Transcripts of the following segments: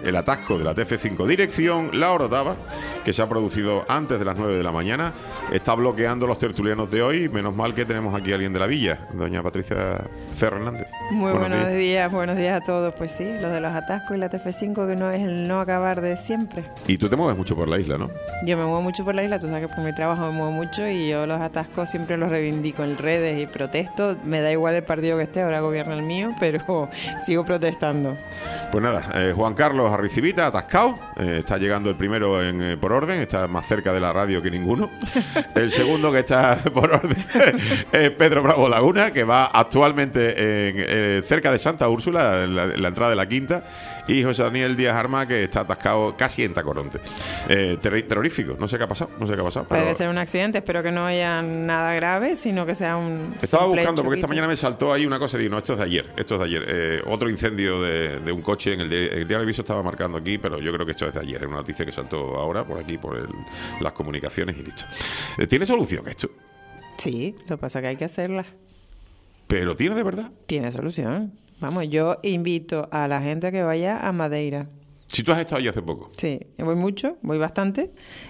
el atasco de la TF5 dirección La Orotava, que se ha producido antes de las 9 de la mañana. Está bloqueando los tertulianos de hoy. Menos mal que tenemos aquí a alguien de la villa, doña Patricia Ferro Hernández. Muy buenos días a todos. Pues sí, lo de los atascos y la TF5, que no es el no acabar de siempre. Y tú te mueves mucho por la isla, ¿no? Yo me muevo mucho por la isla, tú sabes que por mi trabajo me muevo mucho y yo los atascos siempre los reivindico en redes y protesto. Me da igual el partido que esté, ahora gobierna el mío, pero sigo protestando. Pues nada, Juan Carlos Arricivita, atascado. Está llegando el primero por orden, está más cerca de la radio que ninguno. El segundo que está por orden es Pedro Bravo Laguna, que va actualmente cerca de Santa Úrsula, en la entrada de la Quinta. Y José Daniel Díaz Arma, que está atascado casi en Tacoronte. Terrorífico, no sé qué ha pasado. Puede ser un accidente, espero que no haya nada grave, sino que sea un... Estaba buscando, porque esta mañana me saltó ahí una cosa y digo, no, esto es de ayer. Otro incendio de un coche en el Diario de Viso estaba marcando aquí, pero yo creo que esto es de ayer. Es una noticia que saltó ahora por aquí, por las comunicaciones y listo. ¿Tiene solución esto? Sí, lo que pasa es que hay que hacerla. ¿Pero tiene de verdad? Tiene solución. Vamos, yo invito a la gente a que vaya a Madeira. Si tú has estado allí hace poco. Sí, voy mucho, voy bastante.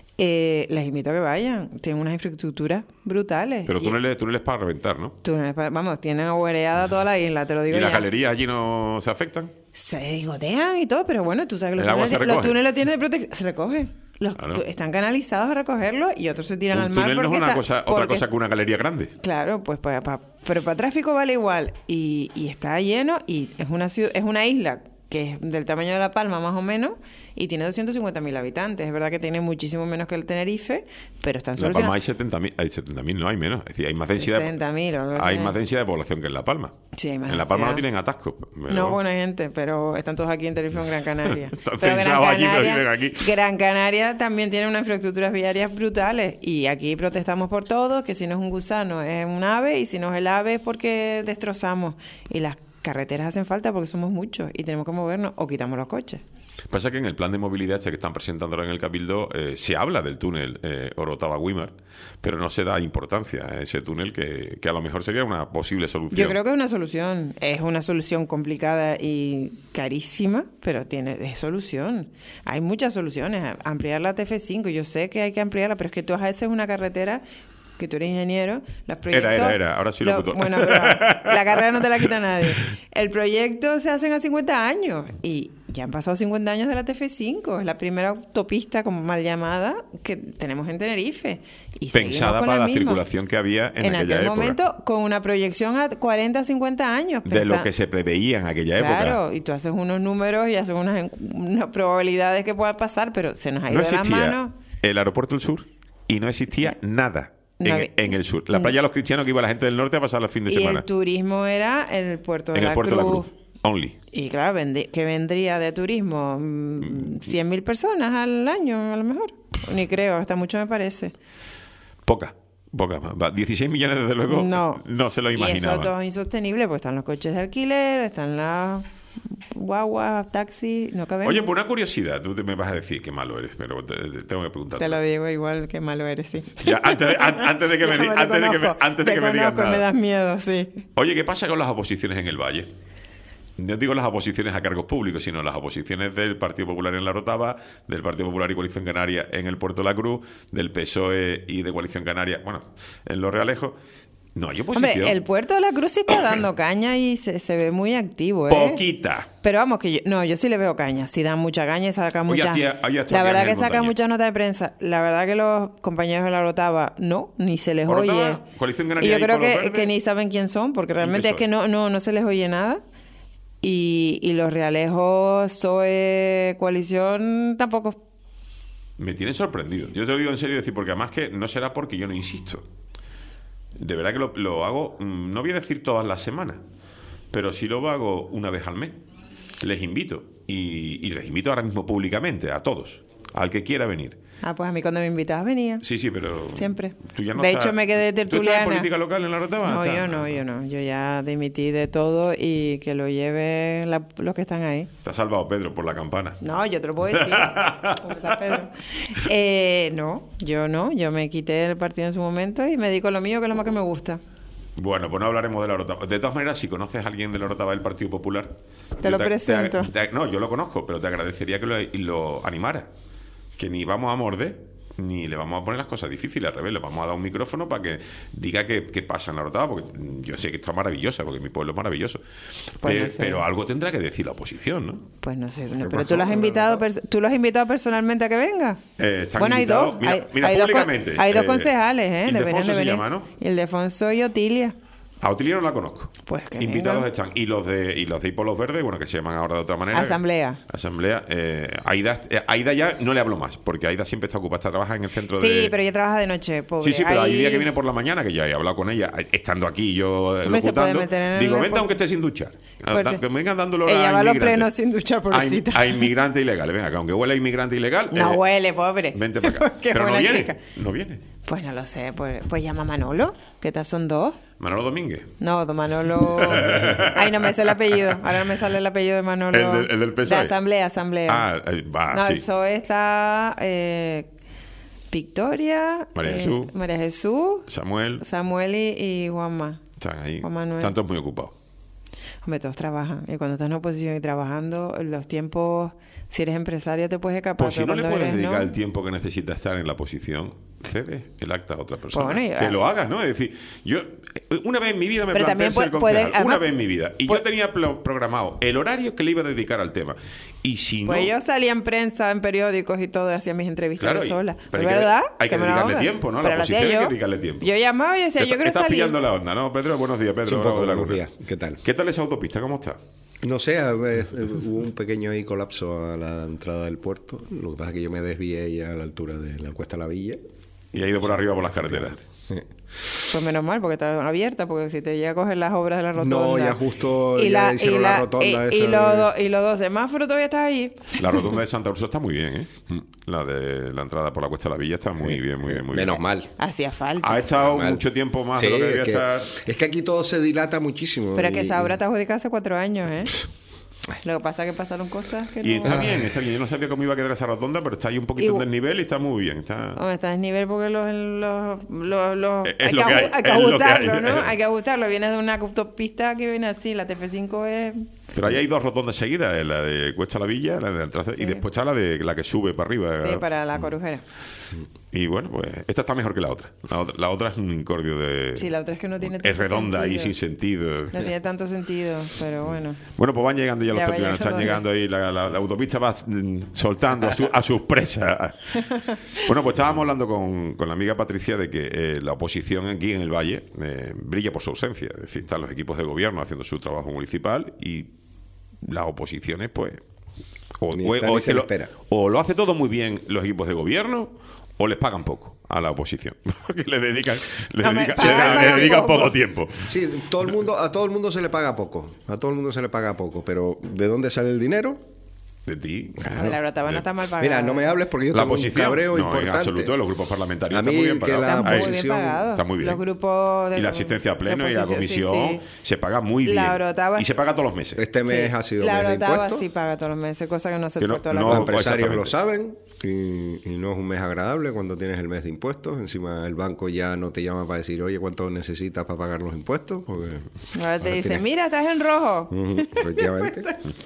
Les invito a que vayan. Tienen unas infraestructuras brutales. Pero túneles para reventar, ¿no? Vamos, tienen aguareada toda la isla, te lo digo. ¿Y ya. las galerías allí no se afectan? Se gotean y todo, pero bueno, tú sabes que los túneles tienen de protección. Se recoge. Claro. Están canalizados a recogerlo y otros se tiran al mar. Un túnel no es otra cosa que una galería grande. Claro, pues pero para tráfico vale igual. Y está lleno y es una isla que es del tamaño de La Palma más o menos y tiene 250.000 habitantes. Es verdad que tiene muchísimo menos que el Tenerife, pero están solucionando. La Palma hay 70.000, no hay menos. Es decir, hay más densidad. 60.000. Hay más densidad de población que en La Palma. Sí, hay más en La Palma no tienen atascos. Pero... No, bueno, hay gente, pero están todos aquí en Tenerife, en Gran Canaria. Están pensados allí, pero viven aquí. Gran Canaria también tiene unas infraestructuras viarias brutales y aquí protestamos por todo, que si no es un gusano es un ave y si no es el ave es porque destrozamos. Y las carreteras hacen falta porque somos muchos y tenemos que movernos o quitamos los coches. Pasa que en el plan de movilidad que están presentando ahora en el Cabildo se habla del túnel Orotava-Güímar, pero no se da importancia a ese túnel que a lo mejor sería una posible solución. Yo creo que es una solución. Es una solución complicada y carísima, pero es solución. Hay muchas soluciones. Ampliar la TF5, yo sé que hay que ampliarla, pero es que tú haces una carretera... que tú eres ingeniero, los proyectos... Era, ahora sí locutor. Bueno, pero la carrera no te la quita nadie. El proyecto se hacen a 50 años y ya han pasado 50 años de la TF5. Es la primera autopista, como mal llamada, que tenemos en Tenerife. Y pensada para la circulación que había en aquella época. Momento, con una proyección a 40, 50 años. De lo que se preveía en aquella época. Claro, y tú haces unos números y haces unas probabilidades que pueda pasar, pero se nos ha ido de las manos. El aeropuerto del sur y no existía nada. En el sur. La playa de los cristianos, que iba la gente del norte a pasar el fin de semana. Y el turismo era el puerto de la Cruz. En el puerto de la Cruz. Only. Y claro, que vendría de turismo 100.000 personas al año, a lo mejor. Ni creo, hasta mucho me parece. Poca. 16 millones, desde luego, no se lo imaginaba. Y eso todo es insostenible, pues están los coches de alquiler, están las guaguas, taxis, no cabemos. Oye, por una curiosidad, tú me vas a decir qué malo eres, pero tengo que preguntarte. Te lo digo igual, qué malo eres, sí. Ya, antes de que me digas nada. Me das miedo, sí. Oye, ¿qué pasa con las oposiciones en el Valle? No digo las oposiciones a cargos públicos, sino las oposiciones del Partido Popular en La Orotava, del Partido Popular y Coalición Canaria en el Puerto de la Cruz, del PSOE y de Coalición Canaria, bueno, en Los Realejos. No hay oposición. Hombre, el Puerto de la Cruz sí está dando caña y se ve muy activo, ¿eh? Poquita. Pero vamos, que yo sí le veo caña. Sí dan mucha caña y sacan muchas... La verdad que sacan muchas notas de prensa. La verdad que los compañeros de La Orotava ni se les oye. Coalición Canaria y yo creo que ni saben quién son, porque realmente es que no se les oye nada. Y Los Realejos, PSOE, Coalición, tampoco. Me tiene sorprendido. Yo te lo digo en serio, porque además que no será porque yo no insisto. De verdad que lo hago, no voy a decir todas las semanas, pero sí lo hago una vez al mes. Les invito. Y les invito ahora mismo públicamente, a todos, al que quiera venir. Pues a mí cuando me invitabas venía. Sí, pero... Siempre. Tú ya no de hecho, me quedé tertuliana. ¿Tú estás en política local en La Orotava? No, yo no. Yo ya dimití de todo y que lo lleve los que están ahí. Te ha salvado Pedro por la campana. No, yo te lo puedo decir. ¿Cómo está Pedro? Yo me quité del partido en su momento y me dedico a lo mío, que es lo más que me gusta. Bueno, pues no hablaremos de la Orotava. De todas maneras, si conoces a alguien de la Orotava del Partido Popular... Te lo presento. No, yo lo conozco, pero te agradecería que lo animara. Que ni vamos a morder, ni le vamos a poner las cosas difíciles, al revés, le vamos a dar un micrófono para que diga qué pasa en la Orotava, porque yo sé que está maravillosa, porque mi pueblo es maravilloso. Pues no sé. Pero algo tendrá que decir la oposición, ¿no? Pues no sé, pero tú lo has invitado personalmente a que venga. Están bueno, hay dos. Mira, Hay públicamente. Hay dos concejales, Ildefonso se llama, ¿no? Ildefonso y Otilia. A Otilia no la conozco. Pues que invitados venga. están. Y los de Hipolos Verdes, bueno, que se llaman ahora de otra manera. Asamblea. Aida ya no le hablo más, porque Aida siempre está ocupada, trabaja en el centro de... Sí, pero ella trabaja de noche, pobre. Sí, pero hay día que viene por la mañana, que ya he hablado con ella, estando aquí yo Hombre, se puede locutando. meter en el Digo, vente deporte. aunque esté sin duchar. Fuerte. Que me vengan dándolo Ella va a los plenos inmigrantes. sin duchar, pobrecita. A inmigrante ilegal. Venga, que aunque huele a inmigrante ilegal... No huele, pobre. Vente para acá. Qué Pero no buena viene. chica. No viene. Pues no lo sé, pues llama a Manolo. ¿Qué tal son dos? Manolo Domínguez. No, Manolo... Ay, no me sé el apellido. Ahora no me sale el apellido de Manolo. El del PSOE. De Asamblea. Ah, va, No, sí. el PSOE está... Victoria... María Jesús... Samuel y Juanma. Están ahí. Juan Manuel. Están todos muy ocupados. Hombre, todos trabajan. Y cuando estás en oposición y trabajando, los tiempos... Si eres empresario te puedes escapar. Pues si pero no le cuando puedes eres, dedicar ¿no? el tiempo que necesita estar en la posición, cede el acta a otra persona. Pues bueno, que lo haga, ¿no? Es decir, yo una vez en mi vida me Pero planteé también ser puede- concejal. además, Una vez en mi vida. Y yo tenía programado el horario que le iba a dedicar al tema. Y si Pues no... yo salía en prensa, en periódicos y todo, hacía mis entrevistas Claro, yo sola. pero ¿Es hay que- verdad? hay que me la dedicarle ahogan. tiempo, ¿no? A la Pero lo hacía oposición hay que yo. dedicarle tiempo. Yo llamaba y decía, yo quiero Estás salir. pillando la onda, ¿no, Pedro? Buenos días, Pedro. Sí, un Bravo poco, de la buenos Cruz. días. ¿Qué tal? ¿Qué tal esa autopista? ¿Cómo está? No sé, hubo un pequeño ahí colapso a la entrada del puerto. Lo que pasa es que yo me desvié ya a la altura de la Cuesta La Villa. Y ha ido por arriba por las carreteras. Pues menos mal, porque está abierta, porque si te llega a coger las obras de la rotonda. No, ya justo ya hicieron la rotonda y esa de- los dos semáforos todavía están ahí. La rotonda de Santa Rosa está muy bien, ¿eh? La de la entrada por la Cuesta de la Villa está muy bien, muy bien, muy bien. Menos mal. Hacía falta. Ha estado Mal. mucho tiempo más Sí, de lo que debía es, que, estar. es que aquí todo se dilata muchísimo. Pero que esa obra y- está adjudicada hace 4 años, ¿eh? Lo que pasa es que pasaron cosas que Y no... está bien, está bien. Yo no sabía cómo iba a quedar esa rotonda, pero está ahí un poquito Y- en desnivel y está muy bien. Está... Hombre, está en nivel porque Es lo que hay, hay que es lo que ajustarlo, hay. ¿no? Hay que ajustarlo. Viene de una autopista que viene así. La TF5 es... Pero ahí hay dos rotondas seguidas, la de Cuesta la Villa, la de la entrada, Sí. y después está la de la que sube para arriba. Sí, para la Corujera. Y bueno, pues esta está mejor que la otra. La otra es un incordio de... Sí, la otra es que no tiene es tanto redonda sentido. y sin sentido. No tiene tanto sentido, pero bueno. Bueno, pues van llegando ya los Ya va tertulianos, están llegando. llegando ahí, la autopista va soltando a sus presas. Bueno, pues estábamos hablando con la amiga Patricia de que la oposición aquí en el Valle brilla por su ausencia. Es decir, están los equipos de gobierno haciendo su trabajo municipal y las oposiciones, pues... Ni está ni se le espera. O lo hace todo muy bien los equipos de gobierno o les pagan poco a la oposición. Porque le dedican poco tiempo. Sí, a todo el mundo se le paga poco. A todo el mundo se le paga poco. Pero ¿de dónde sale el dinero? De ti. La Orotava no está mal pagada. Mira, no me hables porque yo La tengo un oposición. cabreo No, importante. en absoluto, los grupos parlamentarios A están mí muy bien que la pagados. Está muy bien oposición pagado. está muy bien. Los grupos de... Y la asistencia a pleno de y a oposición, comisión sí, sí. se paga muy bien. La Orotava- Y se paga todos los meses. Este mes Sí. ha sido La mes de Orotava impuestos. sí paga todos los meses, cosa que no hace Que el no- puerto de la no- Los Cruz. empresarios lo exactamente. saben y no es un mes agradable cuando tienes el mes de impuestos. Encima el banco ya no te llama para decir, oye, ¿cuánto necesitas para pagar los impuestos? Porque Ahora te dicen, tienes- mira, estás en rojo. Efectivamente.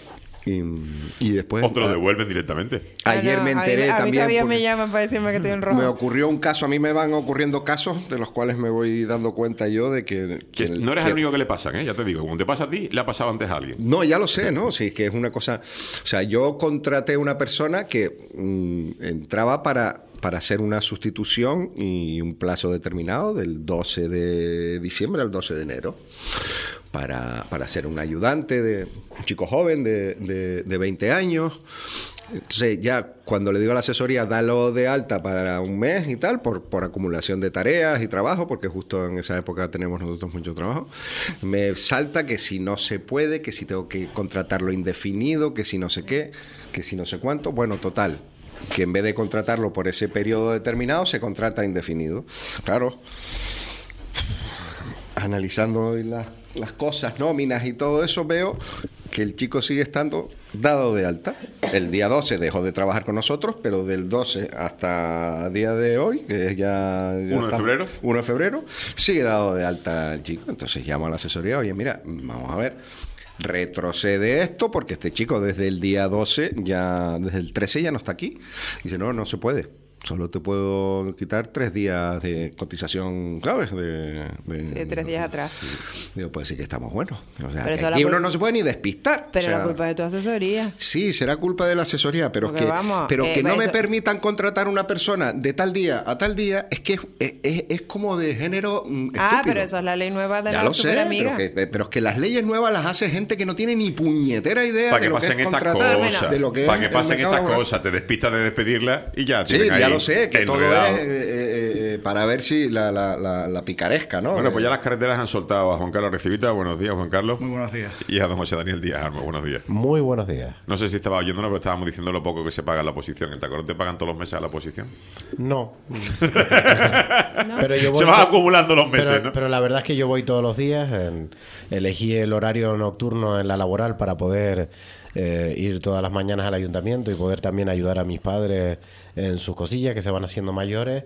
Y después... Otros lo devuelven directamente. Ayer Ah, no, me enteré a mí también... todavía porque me llaman para decirme que estoy en rojo. me ocurrió un caso, a mí me van ocurriendo casos de los cuales me voy dando cuenta yo de que... No eres el único que le pasan, ¿eh? Ya te digo. Como te pasa a ti, le ha pasado antes a alguien. No, ya lo sé, ¿no? Sí, es que es una cosa... O sea, yo contraté una persona que entraba para hacer una sustitución y un plazo determinado del 12 de diciembre al 12 de enero para ser un ayudante de un chico joven de 20 años. Entonces ya cuando le digo a la asesoría, dalo de alta para un mes y tal, por acumulación de tareas y trabajo, porque justo en esa época tenemos nosotros mucho trabajo, me salta que si no se puede, que si tengo que contratarlo indefinido, que si no sé qué, que si no sé cuánto. Bueno, total, que en vez de contratarlo por ese periodo determinado, se contrata indefinido. Claro, analizando las cosas, nóminas y todo eso, veo que el chico sigue estando dado de alta. El día 12 dejó de trabajar con nosotros, pero del 12 hasta el día de hoy, que es ya 1 de febrero. 1 de febrero, sigue dado de alta el chico. Entonces llamo a la asesoría, oye, mira, vamos a ver, retrocede esto, porque este chico desde el día 12, desde el 13 ya no está aquí. Dice, no se puede. Solo te puedo quitar 3 días de cotización, ¿sabes? Sí, 3 días atrás. Digo, pues sí que estamos buenos. O sea, Pero que eso aquí la uno no se puede ni despistar. Pero o sea, la culpa es de tu asesoría. Sí, será culpa de la asesoría, pero Porque que no me eso- permitan contratar a una persona de tal día a tal día, es que es como de género estúpido. Pero eso es la ley nueva de Ya la lo sé, superamiga. pero es que las leyes nuevas las hace gente que no tiene ni puñetera idea Para de que lo que es pasen estas contratar, cosas. de lo que Para es que el pasen mercado estas laboral. cosas. Te despistas de despedirla y ya. Sí, tienen ya ahí lo sé, que todo enredado. es para ver si la picaresca, ¿no? Bueno, pues ya las carreteras han soltado a Juan Carlos Recibita. Buenos días, Juan Carlos. Muy buenos días. Y a don José Daniel Díaz Armo. Buenos días. Muy buenos días. No sé si estaba oyéndolo, pero estábamos diciendo lo poco que se paga en la oposición. ¿En Tacorón te pagan todos los meses a la oposición? No. Pero yo voy Se van acumulando los meses, pero, ¿no? pero la verdad es que yo voy todos los días. Elegí el horario nocturno en la laboral para poder ir todas las mañanas al ayuntamiento y poder también ayudar a mis padres en sus cosillas que se van haciendo mayores.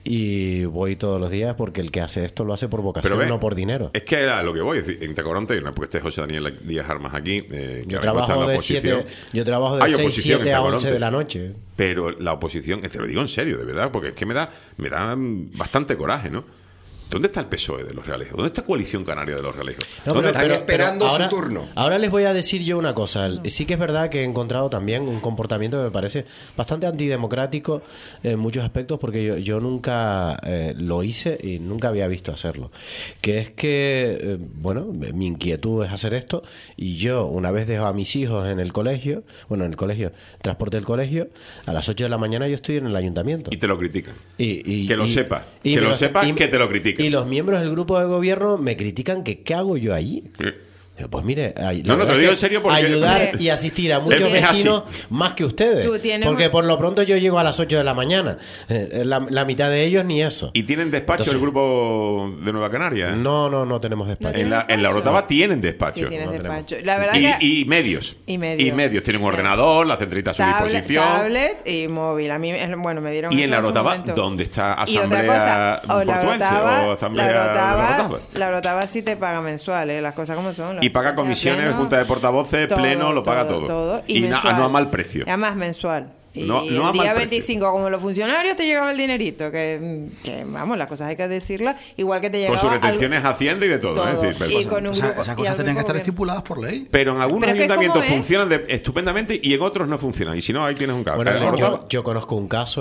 Y voy todos los días porque el que hace esto lo hace por vocación, ve, no por dinero. Es que era lo que voy. Es decir, en Tacorón te porque este es José Daniel Díaz Armas aquí. Que Yo ahora mismo está en trabajo la de oposición. 6, Hay oposición 7 en a Tacoronte. 11 de la noche. Pero la oposición, te lo digo en serio, de verdad, porque es que me da bastante coraje, ¿no? ¿Dónde está el PSOE de los Realejos? ¿Dónde está Coalición Canaria de los Realejos? No, ¿Dónde están esperando ahora, su turno? Ahora les voy a decir yo una cosa. Sí que es verdad que he encontrado también un comportamiento que me parece bastante antidemocrático en muchos aspectos, porque yo nunca lo hice y nunca había visto hacerlo. Que es que, mi inquietud es hacer esto, y yo, una vez dejo a mis hijos en el colegio, transporte del colegio, a las 8 de la mañana yo estoy en el ayuntamiento. Y te lo critican. Que Que lo sepas. Que lo sepas, que te lo critican. Y los miembros del grupo de gobierno me critican que qué hago yo allí. Sí. Pues mire, No, te lo digo en serio porque... ayudar y asistir a muchos Es así. vecinos más que ustedes. Tú tienes Porque un- por lo pronto yo llego a las 8 de la mañana. La mitad de ellos ni eso. ¿Y tienen despacho Entonces, el grupo de Nueva Canaria? No tenemos despacho. En la Orotava tienen Sí, despacho. tienes no despacho. La verdad que Y medios. Y medios. Tienen un ordenador, la centralita a su disposición. tablet y móvil. A mí, me dieron Y eso en la en su Orotava, momento. ¿dónde está Y otra Asamblea cosa, Portuense o Asamblea de la Orotava? la Orotava sí te paga mensual, las cosas como son. Y paga comisiones, junta de portavoces, pleno, lo paga todo. Y mensual. no a mal precio. Además mensual. Y No a el mal día precio. 25, como los funcionarios, te llegaba el dinerito. Que vamos, las cosas hay que decirlas. Igual que te llegaba... Con sus retenciones Hacienda y de todo. todo. Es decir, pero, Y con un grupo... Esas y cosas al tenían que grupo estar gobierno. estipuladas por ley. pero en algunos Pero es que ayuntamientos ¿cómo es? funcionan estupendamente y en otros no funcionan. Y si no, ahí tienes un caso. Bueno, yo conozco un caso,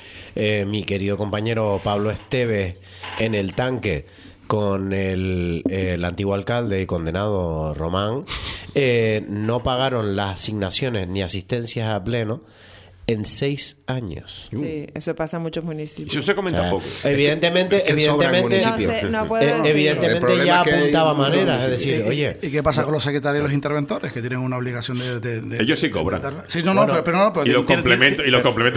mi querido compañero Pablo Esteves en el tanque con el antiguo alcalde y condenado Román, no pagaron las asignaciones ni asistencias a pleno en 6 años. Sí, eso pasa en muchos Y municipios. eso se comenta O sea, poco. Evidentemente, Es que sobran evidentemente, municipios. No puedo decir. El evidentemente problema ya es que hay apuntaba un montón de maneras, es decir, oye, ¿Y qué pasa con los secretarios y los interventores que tienen una obligación de Ellos sí cobran. Sí, no, Bueno, pero no. y los complementos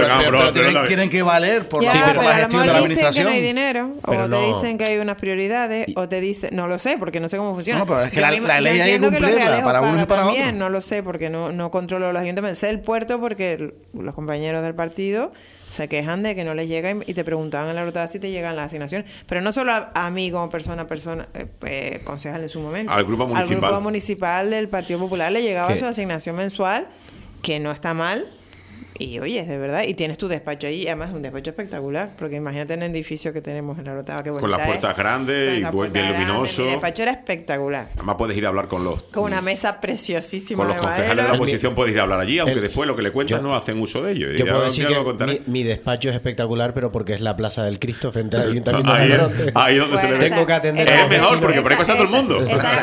tienen que valer por Ya, Sí, por pero la a lo gestión de mejor la dicen que administración. no hay dinero, Pero o no. te dicen que hay unas prioridades, o te dicen, no lo sé, porque no sé cómo funciona. No, pero es que Yo la yo ley hay que entiendo los cumplirla realejos para unos y para también, otros. no lo sé, porque no controlo los ayuntamientos. Sé el puerto porque los compañeros del partido se quejan de que no les llega y te preguntaban en la Orotava si te llegan las asignaciones. Pero no solo a mí como persona, concejal en su momento. Al grupo municipal. Al grupo municipal del Partido Popular le llegaba ¿Qué? su asignación mensual, que no está mal. Y oye, de verdad, y tienes tu despacho ahí, además es un despacho espectacular, porque imagínate en el edificio que tenemos en la Orotava, que Con las puertas grandes y bien luminoso. Mi despacho era espectacular, Además puedes ir a hablar con los mesa preciosísima con los de concejales de la madera. oposición, puedes ir a hablar allí, aunque El- después lo que le cuentas yo- no hacen uso de ello. yo Ya- puedo ya decir lo que contaré. mi despacho es espectacular, pero porque es la Plaza del Cristo frente al Ayuntamiento Ahí de es, Tacoronte. ahí donde se le Bueno, ve. Tengo que atender a los esa- mejor, vecinos. porque por ahí pasa todo el mundo.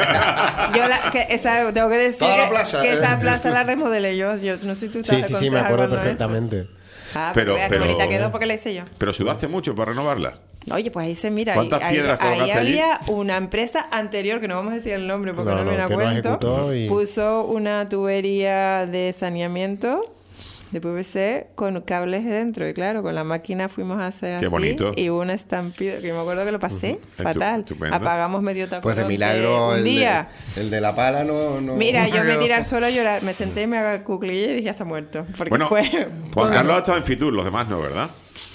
Tengo que decir Toda la que- plaza, que esa plaza la remodelé yo no sé si tú Sí, sabes sí, me acuerdo cuando eso. perfectamente. Pero- Pero pero- bonita quedó porque la hice yo. Pero sudaste mucho para renovarla. Oye, pues ahí se mira. ¿Cuántas piedras ahí colocaste allí? había una empresa anterior, que no vamos a decir el nombre porque No, no, me no, la que no cuento. ejecutó y- Puso una tubería de saneamiento de PVC con cables dentro. Y claro, con la máquina fuimos a hacer Qué así. bonito. Y hubo una estampida, que yo me acuerdo que lo pasé fatal. Estupendo. Apagamos medio taco. Pues de milagro un día. el de la pala no... Mira, yo me tiré al suelo a llorar. Me senté y me agarré cuclillas y dije, ya está muerto. Porque Bueno, fue... Juan Carlos ha estado en Fitur, los demás no, ¿verdad?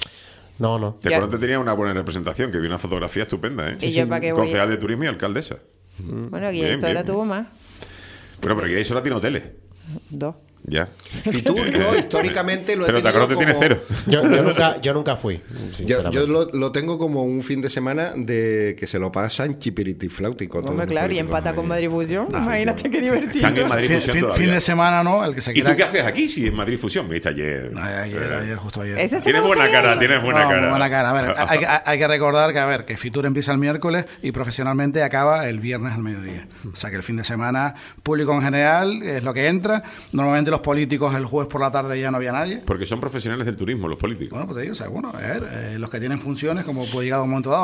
No. Te Ya. acuerdas que tenía una buena representación, que vi una fotografía estupenda, ¿eh? ¿Y yo para qué voy? Concejal de turismo y alcaldesa. Bueno, aquí Bien, eso ahora bien. tuvo más. Bueno, pero aquí eso la tiene hoteles. 2. Ya. Fitur, yo históricamente lo he Pero te tenido acuerdas que tiene como- cero. Yo nunca fui. Yo sinceramente. lo tengo como un fin de semana de que se lo pasan chipiritifláutico. todos Hombre, los claro, y políticos empata con ahí. Madrid Fusión. Imagínate qué divertido. Están en Madrid Fusión todavía. Fin de semana, ¿no? El que se ¿Y quiera... tú qué haces aquí si en Madrid Fusión? Me viste ayer. Ayer, justo ayer. Ese sí Tienes me buena gustaría cara, ir. tienes buena No, cara. muy buena cara. A ver, hay que recordar que Fitur empieza el miércoles y profesionalmente acaba el viernes al mediodía. O sea que el fin de semana, público en general, es lo que entra. Normalmente los políticos el jueves por la tarde ya no había nadie. Porque son profesionales del turismo, los políticos. Bueno, pues te digo, o sea, bueno, a ver, los que tienen funciones, como puede llegar a un momento dado,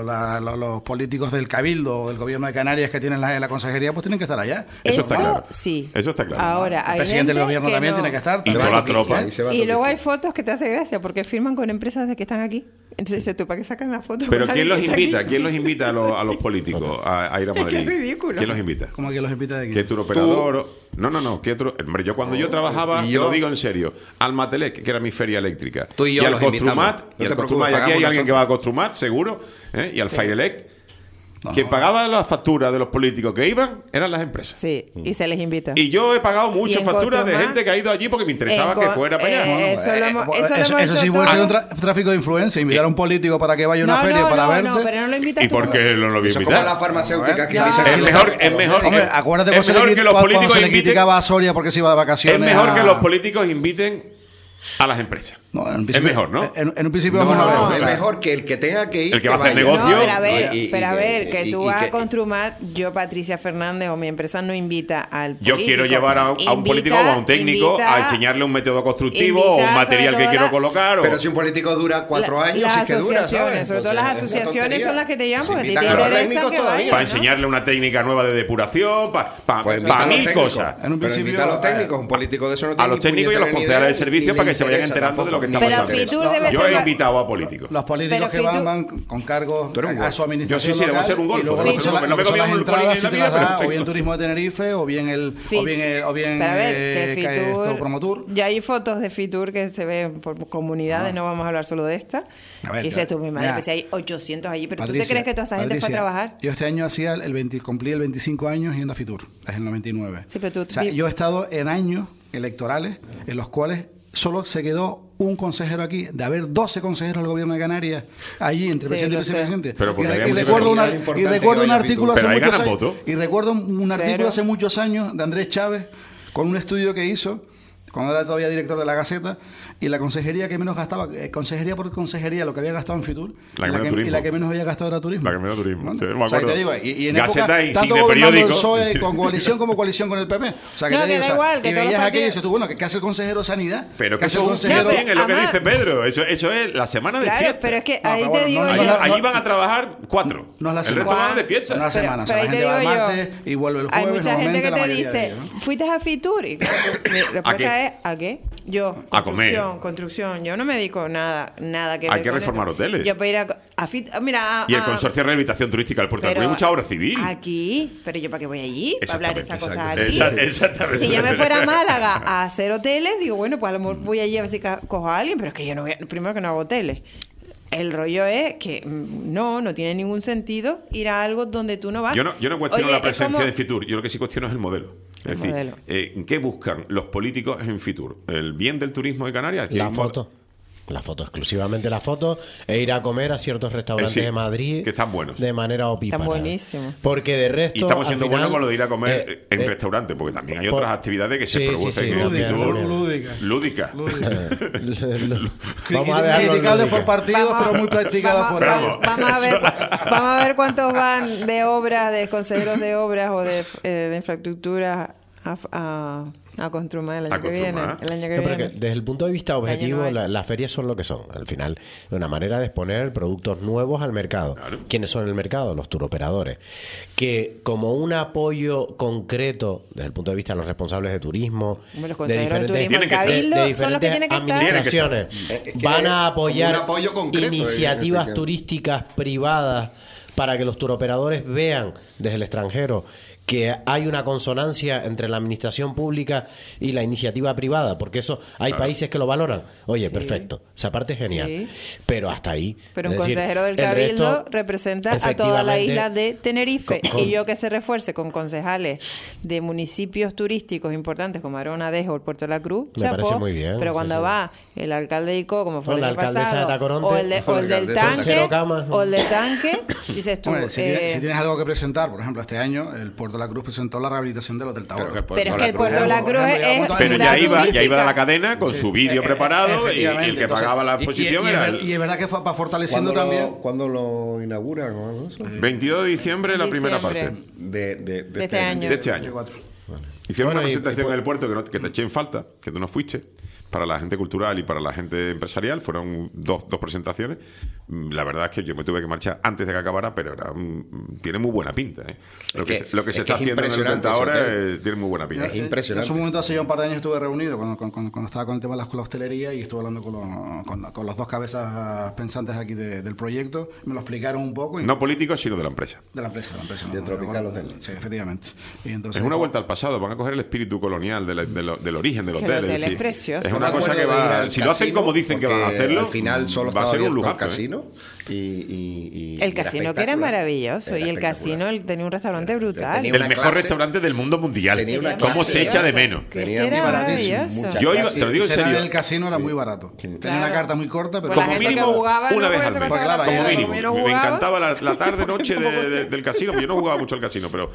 los políticos del Cabildo o del Gobierno de Canarias que tienen la consejería, pues tienen que estar allá. Eso está claro. Sí. Eso está claro. Ahora, El hay presidente del gente Gobierno que también no. tiene que estar. Y Se va toda la a Toquique, tropa. ahí se va a Y luego Toquique. hay fotos que te hace gracia porque firman con empresas de que están aquí. Entonces dices tú, ¿para qué sacan la foto? Pero con ¿quién alguien los que está invita? aquí? ¿Quién los invita a los políticos a ir a Es que Madrid? es ridículo. ¿Quién los invita? Como que los invita de aquí. ¿Qué tour operador? No. ¿Qué otro? Hombre, yo cuando yo trabajaba, y y yo- lo digo en serio, al Matelec, que era mi feria eléctrica, Tú y yo al los Costrumat, invitamos. y No al te Costrumat, y preocupes, aquí hay pagamos alguien que nosotros. va a Costrumat, seguro, y al Fairelect. Quien pagaba las facturas de los políticos que iban eran las empresas. Sí, y se les invita. Y yo he pagado Y muchas en facturas de Costrumat, gente que ha ido allí porque me interesaba en que Co- fuera para allá. eso lo hemos- Pues, eso lo hemos eso sí hecho puede ser un todo. tráfico de influencia, invitar a un político para que vaya a una no, feria no, para no, verte. no, pero no lo invitas ¿Y tú. por qué no lo voy a Eso es como invitar? las farmacéuticas que No. invitan Es siempre mejor- a los es mejor- médicos. Hombre, acuérdate Es cuando se mejor le, que los cuando políticos se le inviten- criticaba a Soria porque se iba de vacaciones. Es mejor a- que los políticos inviten a las empresas. No, en un Es principio- mejor, ¿no? En un principio No, vamos a ver. no, o es sea, mejor que el que tenga que ir. El que va a hacer vaya. negocio. No, pero a ver, Y- y- que y- tú y vas que- a Construmat, yo, Patricia Fernández, o mi empresa no invita al político. Yo quiero llevar a un Invita- político o a un técnico invita- a enseñarle un método constructivo o invita un material sobre que todo quiero la- colocar. Pero si un político dura 4 años, las sí que dura, asociaciones, ¿sabes? sobre todo Entonces, las es una asociaciones tontería. son las que te llaman Si porque a ti invitan te a los interesa técnicos que todavía, vayan, para ¿no? enseñarle una técnica nueva de depuración, para Pues invita a los mil técnicos. cosas. En un Pero principio, invita a los técnicos, un político de eso no tiene A los ni técnicos y a los puñetera ni concejales de idea, servicio ni para le que se vayan interesa enterando de lo que está tampoco, Pero ni le pasando. Fitur debe Yo ser he la- invitado a políticos. Los políticos Pero que Fitur- van con cargos Tú eres un a su golfo. administración Yo sí, debo local, ser un golfo, y luego no lo sé que son cómo, las- no me lo que son comía las un colín entradas en la sí te vida, las da pero o bien tengo. Turismo de Tenerife o bien Pero a ver, que Fitur, Promotour. ya hay fotos de Fitur que se ven por comunidades, no vamos a hablar solo de esta. A ver, Que dices tú, mi madre, mira, pues si hay 800 allí, pero ¿tú Patricia, te crees que toda esa gente fue a Patricia, trabajar? Yo este año hacía cumplí el 25 años yendo a Fitur, desde el 99. Sí, pero tú- O sea, yo he estado en años electorales en los cuales solo se quedó un consejero aquí, de haber 12 consejeros del gobierno de Canarias, allí entre Sí, presidente y lo sé. vicepresidente. Pero porque Y había mucha recuerdo, personalidad importante y recuerdo que un vaya a artículo Fitur. hace Pero ahí muchos ganan años. votos. Y recuerdo un artículo Cero. hace muchos años de Andrés Chávez con un estudio que hizo cuando era todavía director de la Gaceta, y la consejería que menos gastaba, consejería por consejería, lo que había gastado en Fitur, La que y menos turismo. y la que menos había gastado era turismo. La que menos turismo, Bueno, sí, me o sea, acuerdo. te digo, y en Gaceta época, insigne tanto gobernando periódico. el PSOE Sí. con coalición como coalición con el PP. O sea, que No, te que digo, da o sea, igual, que y todos los veías aquello y partidos- dices tú, bueno, ¿qué hace el consejero de Sanidad? Pero ¿Qué que hace eso el es un consejero? camping, es lo que Además- dice Pedro. Eso es la semana de Claro, fiesta. pero es que No, ahí pero te bueno, digo no, yo... no, Allí van a trabajar 4. No es la El semana. resto van de No fiesta. es la semana, o sea, pero la ahí te gente va el digo yo, martes y vuelve el hay jueves. mucha gente normalmente que la te mayoría de dice, ellos, ¿no? ¿fuiste a Fitur? Y claro, mi respuesta es, ¿a qué? Yo, A comer. construcción. Yo no me dedico nada que Hay ver que con reformar eso. hoteles. Yo para ir a Fitur, mira... Y el consorcio de rehabilitación turística del Puerto de pero Cruz, hay mucha obra civil. Aquí, pero yo para qué voy allí, para hablar de esas cosas aquí. Exactamente. Si yo me fuera a Málaga a hacer hoteles, digo, bueno, pues a lo mejor voy allí a ver si cojo a alguien, pero es que yo no voy primero que no hago hoteles. El rollo es que no tiene ningún sentido ir a algo donde tú no vas. Yo no cuestiono Oye, la es presencia como- de Fitur. Yo lo que sí cuestiono es el modelo. Es El decir, modelo. ¿qué buscan los políticos en Fitur? ¿El bien del turismo de Canarias? La foto. La foto, exclusivamente la foto, e ir a comer a ciertos restaurantes Sí, de Madrid que están buenos. de manera opípara. Están buenísimos. Porque de resto. Y estamos al siendo final, buenos con lo de ir a comer en restaurantes, porque también hay por- otras actividades que se Sí, sí, producen sí, en también, Fitur. también. Lúdica. Vamos a dejarlo Criticables lúdica. por partidos, pero muy practicadas por Vamos. ellos. Vamos a ver cuántos van de obras, de consejeros de obras o de infraestructuras A Construma el A año que viene. Construma. El año que No, pero viene. que desde el punto de vista Este año objetivo, no hay. las ferias son lo que son. Al final, es una manera de exponer productos nuevos al mercado. Claro. ¿Quiénes son el mercado? Los turoperadores. Que como un apoyo concreto, desde el punto de vista de los responsables de turismo, Hombre, los de consejeros de diferentes, turismo, el Tienen que cabildo, son los que tienen que estar. administraciones, Es que van a es apoyar como un apoyo concreto, iniciativas en este turísticas privadas para que los turoperadores vean desde el extranjero que hay una consonancia entre la administración pública y la iniciativa privada, porque eso hay países que lo valoran. Oye, perfecto, esa parte es genial. Sí. Pero hasta ahí. Pero un Es decir, consejero del el Cabildo resto, representa a toda la efectivamente, isla de Tenerife. con- Y yo que se refuerce con concejales de municipios turísticos importantes como Aronadejo o el Puerto de la Cruz, Me chapó. parece muy bien, Pero sí, cuando sí. va el alcalde de Ico, como fue O el la año alcaldesa pasado, de Tacoronte. o el del alcaldesa de tanque, Cero camas. o el del tanque, dices tú, Hombre, si tienes algo que presentar, por ejemplo, este año el Puerto de la Cruz presentó la rehabilitación del Hotel Tauro. pero es que el Puerto de la Cruz Por ejemplo, es llevamos Pero ciudad ya iba turística. de la cadena con su vídeo preparado y Efectivamente, el que entonces, pagaba la exposición era y es verdad que fue para fortaleciendo ¿Cuándo también. ¿Cuándo lo inauguran o algo de eso? 22 de diciembre la primera Diciembre. parte De este año. de este año. Hicieron Bueno, una y- presentación y- en el puerto que te eché en falta, que tú no fuiste, para la gente cultural y para la gente empresarial. Fueron dos presentaciones. La verdad es que yo me tuve que marchar antes de que acabara, pero tiene muy buena pinta. ¿eh? Lo que se es está que es haciendo en el impresionante hotel ahora ese hotel. tiene muy buena pinta. Es En impresionante. su momento, hace ya un par de años, estuve reunido cuando estaba con el tema de la hostelería y estuve hablando con los dos cabezas pensantes aquí del proyecto. Me lo explicaron un poco. No políticos, sino de la empresa. De la empresa. De Tropical Hotel. Sí, efectivamente. Y entonces, Es una vuelta al pasado. Van a coger el espíritu colonial del origen del Que hotel. el hotel es decir, precioso. es Yo una me cosa acuerdo que de ir va. al Si lo hacen casino, como dicen que van a porque hacerlo, al final solo va a estaba ser un abierto el lujazo. ¿eh? casino y El casino que era espectacular. maravilloso. Era y el casino espectacular. tenía un restaurante brutal. Tenía El una mejor clase- restaurante del mundo mundial. tenía una ¿Cómo clase se echa de baratísimo. menos? Que Tenía era baratísimo, maravilloso. mucha Yo iba, clase. te lo digo en cenar serio. en el casino era muy barato. Tenía una carta muy corta, pero Pues la como gente mínimo, que jugaba una no vez puede al ser mes. que Claro, jugaba, Como ya, mínimo. yo no Me jugaba. encantaba la tarde, noche del casino, pero yo no jugaba mucho al casino, pero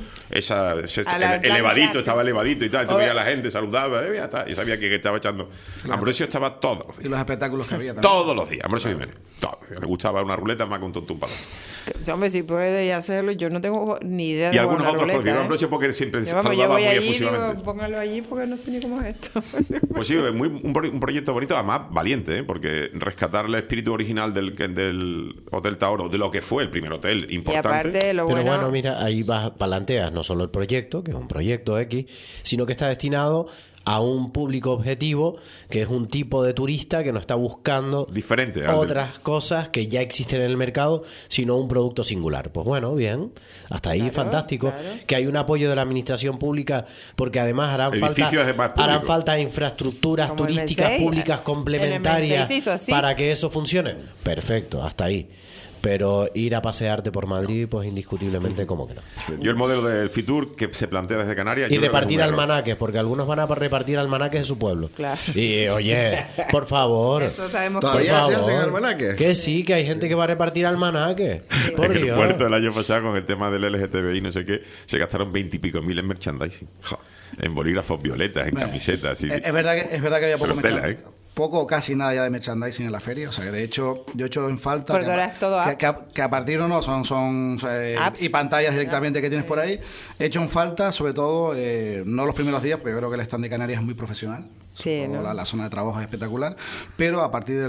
A la elevadito, blanca. estaba elevadito y tal. Tú veías a la gente, saludaba, ya está, y sabía que estaba echando. Ambrosio estaba todos los y días. los espectáculos que había también. Todos los días, Ambrosio Jiménez. Todos. Le gustaba una ruleta más que un tonto un palo. Hombre, si puede hacerlo, yo no tengo ni idea de Y jugar algunos una otros, por ruleta, decirlo, Ambrosio, porque siempre Yo, vamos, yo saludaba voy muy allí y efusivamente. digo, póngalo allí porque no sé ni cómo es esto. Pues sí, un proyecto bonito, además valiente, ¿eh? Porque rescatar el espíritu original del Hotel Tauro, de lo que fue el primer hotel Y importante. aparte, lo Pero bueno... bueno, mira, ahí planteas no solo el proyecto, que es un proyecto X, sino que está destinado a un público objetivo, que es un tipo de turista que no está buscando Diferente al- otras cosas que ya existen en el mercado, sino un producto singular. Pues bueno, bien, hasta ahí Claro, fantástico. claro. Que hay un apoyo de la administración pública, porque además Edificios de más público. harán falta infraestructuras Como el turísticas M6, públicas en el complementarias M6 se hizo así. para que eso funcione. Perfecto, hasta ahí. Pero ir a pasearte por Madrid, pues indiscutiblemente como que no. Yo el modelo del Fitur que se plantea desde Canarias... Y yo creo que es repartir un error. almanaques, porque algunos van a repartir almanaques de su pueblo. Claro. Y oye, por favor. Eso sabemos por ¿Todavía se favor. hacen almanaques? Que sí, que hay gente que va a repartir almanaques. Por En el Dios. puerto el año pasado con el tema del LGTBI, no sé qué, se gastaron 20 y pico mil en merchandising. En bolígrafos violetas, en camisetas. Sí, sí. Es verdad que había poco Pero tela, poco o casi nada ya de merchandising en la feria. O sea, que de hecho, yo he hecho en falta. Porque que, ahora es todo que a partir o no son Apps. y pantallas directamente que tienes por ahí. He hecho en falta, sobre todo, no los primeros días, porque yo creo que el stand de Canarias es muy profesional. Sí, Sobre todo ¿no? la zona de trabajo es espectacular. Pero a partir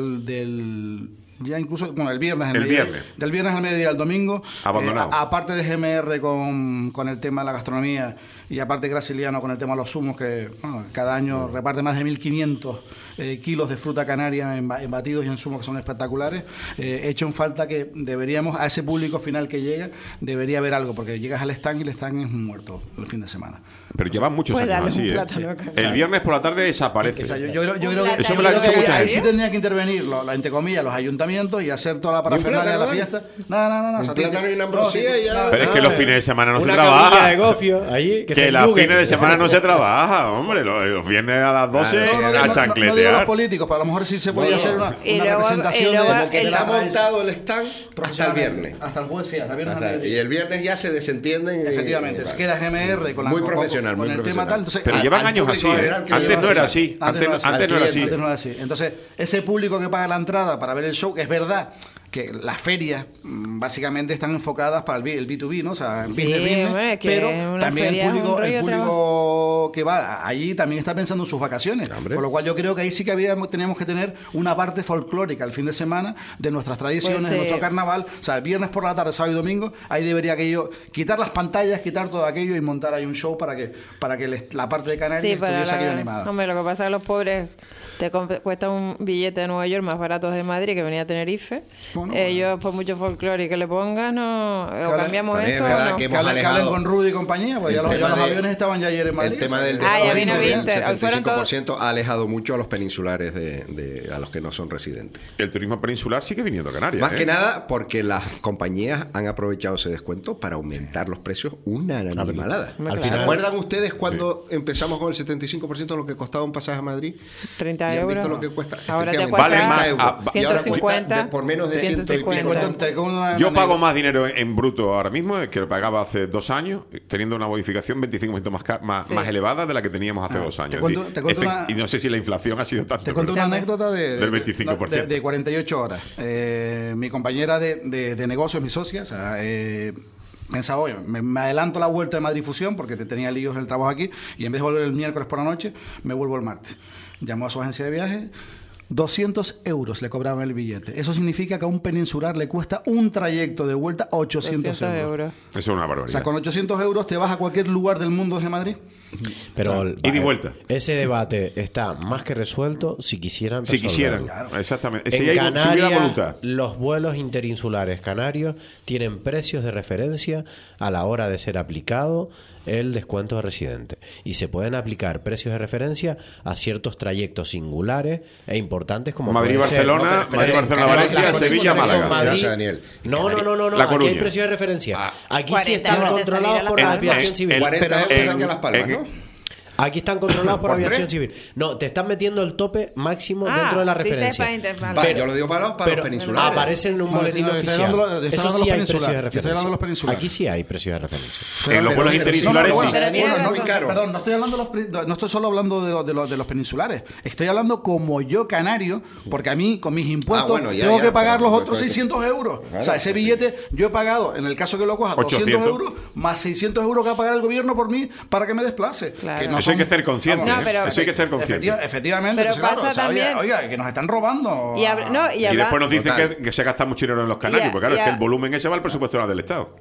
del ya incluso, bueno, el viernes al El mediodía, viernes. del viernes al mediodía al domingo, Abandonado. aparte de GMR con el tema de la gastronomía y aparte Graciliano con el tema de los zumos, que bueno, cada año reparte más de 1.500 kilos de fruta canaria en batidos y en zumos que son espectaculares, he hecho en falta que deberíamos, a ese público final que llega, debería haber algo, porque llegas al stand y el stand es muerto el fin de semana. Pero llevan muchos Pues años darle así, un ¿eh? plátano a cada- El viernes por la tarde desaparece. O sea, yo creo que, Eso me lo ha dicho mucha ahí gente. sí tendría que intervenir, entre comillas, los ayuntamientos y hacer toda la parafernalia de la plátano, fiesta. No. Un plátano y una ambrosía y ya. Pero es que los fines de semana no se Una camilla trabaja. de gofio allí, que se Que los enjuguen. fines de semana no se trabaja, hombre. Los viernes a las 12 Claro, a No digo los chancletear. políticos, pero a lo mejor sí se podía No, hacer no. una Y luego- representación y luego de Como que el- está montado el stand hasta el viernes. Hasta el jueves, sí, hasta el viernes. Hasta- y el viernes ya se desentienden. Efectivamente, se queda GMR con la Muy con- profesional, con muy el profesional. tema tal. Entonces, Pero Al- llevan al años público así, ¿eh? general que Antes lleva no era cosas. así. Antes no era Al así. Antes no era así. Entonces, ese público que paga la entrada para ver el show, que es verdad, que las ferias básicamente están enfocadas para el B2B, ¿no? O sea, Sí, business, bueno, es que pero una también feria es un rollo el de público que va allí también está pensando en sus vacaciones. Hombre. Por lo cual yo creo que ahí sí que teníamos que tener una parte folclórica el fin de semana de nuestras tradiciones, Pues de nuestro carnaval. O sea, el viernes por la tarde, sábado y domingo, ahí debería quitar las pantallas, quitar todo aquello y montar ahí un show para que la parte de Canarias estuviese aquí animada. Hombre, lo que pasa es que los pobres cuesta un billete de Nueva York más barato de Madrid que venía a Tenerife. Bueno, Ellos, por mucho folclore que le pongan, o cambiamos también eso es o verdad no. que Que hablen con Rudy y compañía, pues ya el tema los de- aviones estaban ya ayer en Madrid. El tema del ya vino del Winter. Hoy fueron 75% ha alejado mucho a los peninsulares a los que no son residentes. El turismo peninsular sigue viniendo a Canarias. Más que nada porque las compañías han aprovechado ese descuento para aumentar los precios una animalada. Al ¿Se final- acuerdan ustedes cuando empezamos con el 75% de lo que costaba un pasaje a Madrid? 30 ¿Y han visto euros. lo que cuesta? Ahora te Efectivamente, cuesta Vale más, 30 euros. Y ahora cuesta 150, por menos de 100 y pico. 150. Yo pago más dinero en bruto ahora mismo que lo pagaba hace 2 años, teniendo una bonificación 25% más elevada de la que teníamos hace 2 años. te cuento una- Y no sé si la inflación ha sido tanto. Te cuento pero- una anécdota del 25%. de 48 horas. Mi compañera de negocios, mi socia, o sea, pensaba, oye, me adelanto la vuelta de Madrid Fusión porque tenía líos en el trabajo aquí y en vez de volver el miércoles por la noche, me vuelvo el martes. Llamó a su agencia de viajes. 200 euros le cobraban el billete. Eso significa que a un peninsular le cuesta un trayecto de vuelta 800 200 euros. Eso es una O barbaridad. sea, con 800 euros te vas a cualquier lugar del mundo desde Madrid. Pero Ida y vuelta. ese debate está más que resuelto si quisieran Si quisieran. resolverlo. Exactamente. En Si hubiera Canarias, voluntad. los vuelos interinsulares canarios tienen precios de referencia a la hora de ser aplicado el descuento de residente. Y se pueden aplicar precios de referencia a ciertos trayectos singulares e importantes como Madrid-Barcelona, No, pero Madrid-Barcelona, espérate, Valencia, las Sevilla, conexiones Málaga. con Madrid. José Daniel. No. La Aquí hay Coruña. precios de referencia. Aquí 40 sí están euros de controlados salir a por Las la Palmas. aviación civil. 40 Pero- euros aquí a Las Palmas, ¿no? Aquí están controlados por ¿Por aviación 3? civil. No, te están metiendo el tope máximo Ah, dentro de la dices referencia. para intervalar. Vale, yo lo digo para los peninsulares. aparece en un No, boletín no, estoy oficial. hablando de los Eso sí hay peninsulares. precios de Yo estoy hablando de los referencia. peninsulares. Aquí sí hay precios de referencia. En los vuelos interinsulares no, sí. bueno, Pero tiene no es muy razón. caro. Perdón, no estoy hablando no estoy solo hablando de los peninsulares. Estoy hablando como yo canario, porque a mí con mis impuestos bueno, ya, tengo ya, que pagar pero- los otros pero- 600 euros. Claro, o sea, ese sí. billete yo he pagado, en el caso que lo coja, 200 800. euros más 600 euros que va a pagar el gobierno por mí para que me desplace. Claro. Que no Eso hay son- que ser consciente. No, pero- Eso hay que ser consciente. Efectivamente. Pero pues, claro, pasa también- Oiga, que nos están robando. Y Y después nos dicen Total. que se gasta mucho dinero en los canarios, porque claro, es que el volumen ese va al presupuesto del Estado.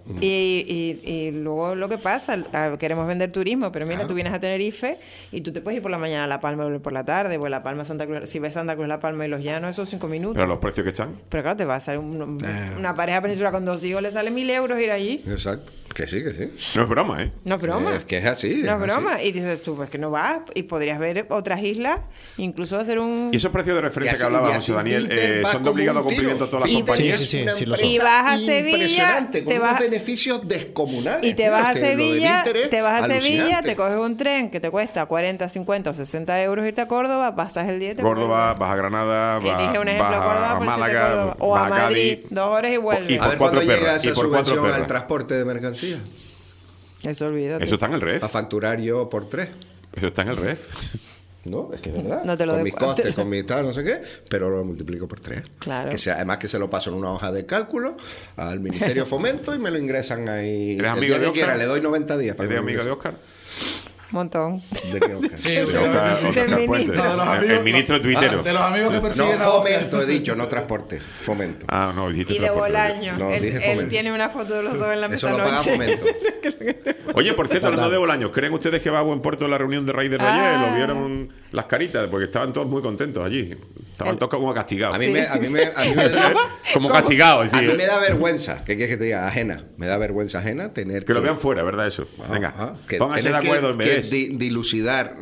Y luego lo que pasa, queremos vender turismo, pero mira, tú vienes a Tenerife y tú te puedes ir por la mañana a La Palma y volver por la tarde, o a La Palma, Santa Cruz. Si ves Santa Cruz, La Palma y Los Llanos, esos 5 minutos. Pero los precios que están. Pero claro, te va a salir una pareja peninsular con 2 hijos, le sale 1.000 euros ir allí. Exacto. Que sí, que sí. No es broma, ¿eh? No es broma. Es que es así. No es así. broma. Y dices tú, pues que no vas. Y podrías ver otras islas, incluso hacer un... Y esos precios de referencia Y así- que hablaba y José así Daniel Winter va son de como obligado un tiro. cumplimiento todas las Winter compañías. es Sí, una sí, lo empresa sé. Y vas a Sevilla, impresionante, con te unos vas- beneficios descomunales. Y te vas a Es que lo de Sevilla, Winter es te vas a Sevilla, alucinante. te coges un tren que te cuesta 40, 50 o 60 euros irte a Córdoba, pasas el día y te Córdoba, vuelves. vas a Granada, Elige un vas ejemplo, Córdoba, a por decirte Málaga, Córdoba. O a vas a Madrid, Cádiz. 2 horas y vuelves. Y A por ver 4 cuándo llega perras. esa Y por 4 subvención al perras. transporte de mercancías. Eso olvídate. Eso está en el REF. A facturar yo por 3. Eso está en el REF. No, es que es verdad. No te lo con doy mis cuenta. costes, con mi tal, no sé qué, pero lo multiplico por 3. Claro. Además que se lo paso en una hoja de cálculo al Ministerio de Fomento y me lo ingresan ahí. ¿Eres el amigo día de que Óscar? quiera, le doy 90 días para que ¿Eres me lo amigo de ingresen. Óscar? Montón. ¿De qué Óscar? Sí, De obviamente sí. Óscar Del Puente. ministro. De los El amigos- ministro tuitero. De los amigos que No, persiguen a fomento, he dicho, no transporte. Fomento. Ah, no, dijiste Y de transporte. Bolaño. No, dije Él Fomento. tiene una foto de los dos en la Eso mesa lo paga noche. Fomento. Oye, por cierto, hablando de Bolaños, ¿creen ustedes que va a buen puerto la reunión de Raiders de ayer? Ah. ¿Lo vieron las caritas? Porque estaban todos muy contentos allí. Estaban todos como castigados. A mí me da, Como castigados, a sí. mí me da vergüenza. ¿Qué quieres que te diga? Ajena. Me da vergüenza ajena tener Que lo vean fuera, ¿verdad? Eso. Venga, Ajá, que pónganse de tener acuerdo en que vez. dilucidar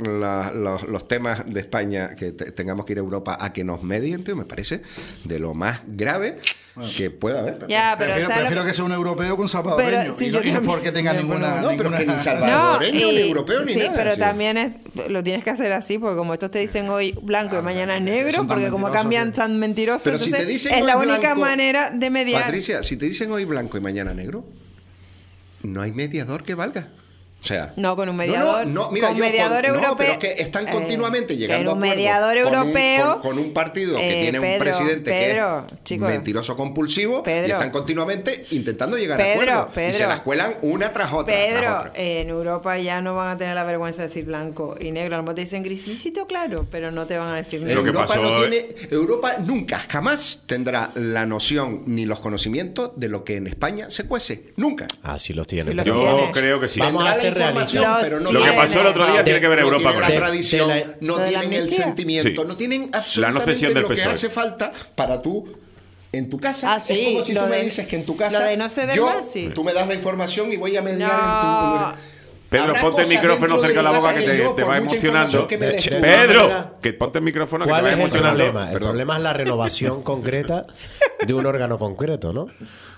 los temas de España, que tengamos que ir a Europa a que nos medien, tío, me parece de lo más grave que pueda haber. Ya, pero ¿sabes lo Prefiero que- que sea un europeo con salvadoreño. Pero, sí, y yo no, y no también. porque tenga ninguna. No, pero que ninguna- ni salvadoreño, ni y- europeo, ni sí, nada. pero sí. también lo tienes que hacer así, porque como estos te dicen hoy blanco y mañana es negro, son tan porque como mentirosos cambian que- tan mentirosos, Pero si entonces te dicen es hoy la única blanco- manera de mediar. Patricia, si te dicen hoy blanco y mañana negro, no hay mediador que valga. O sea, No, con un mediador. mira, con mediador europeo. No, pero es que están continuamente llegando en un a acuerdos mediador europeo con un partido que tiene Pedro, un presidente Pedro, que es chicos, mentiroso compulsivo, y Pedro, están continuamente intentando llegar a Pedro, acuerdos. Y Pedro, se las cuelan una tras otra. Pedro, tras otra. en Europa ya no van a tener la vergüenza de decir blanco y negro. A lo mejor te dicen grisito, claro, pero no te van a decir Lo negro. que Europa, pasó- Europa nunca, jamás tendrá la noción ni los conocimientos de lo que en España se cuece. Nunca. Así los tiene. Sí, los pero- Yo tiene. creo que sí. Vamos Tendrá a la ser información, realistas. pero no Lo que tiene- pasó el otro día tiene que ver no Europa tienen con la eso. tradición, De- no de la tienen el amnistía. sentimiento, Sí. no tienen La no absolutamente cesión del lo que PSOE. hace falta para tú en tu casa. Ah, sí, es como si lo tú me de- dices que en tu casa lo de no ceder yo, más, sí. tú me das la información y voy a mediar No. en tu... Pedro, Habrá ponte el cosas micrófono dentro de cerca de la mi boca casa que que yo, te por va mucha emocionando. información que me des, De- Pedro, manera- que ponte el micrófono que te ¿Cuál va es el emocionando. problema? El Perdón. problema es la renovación concreta de un órgano concreto, ¿no?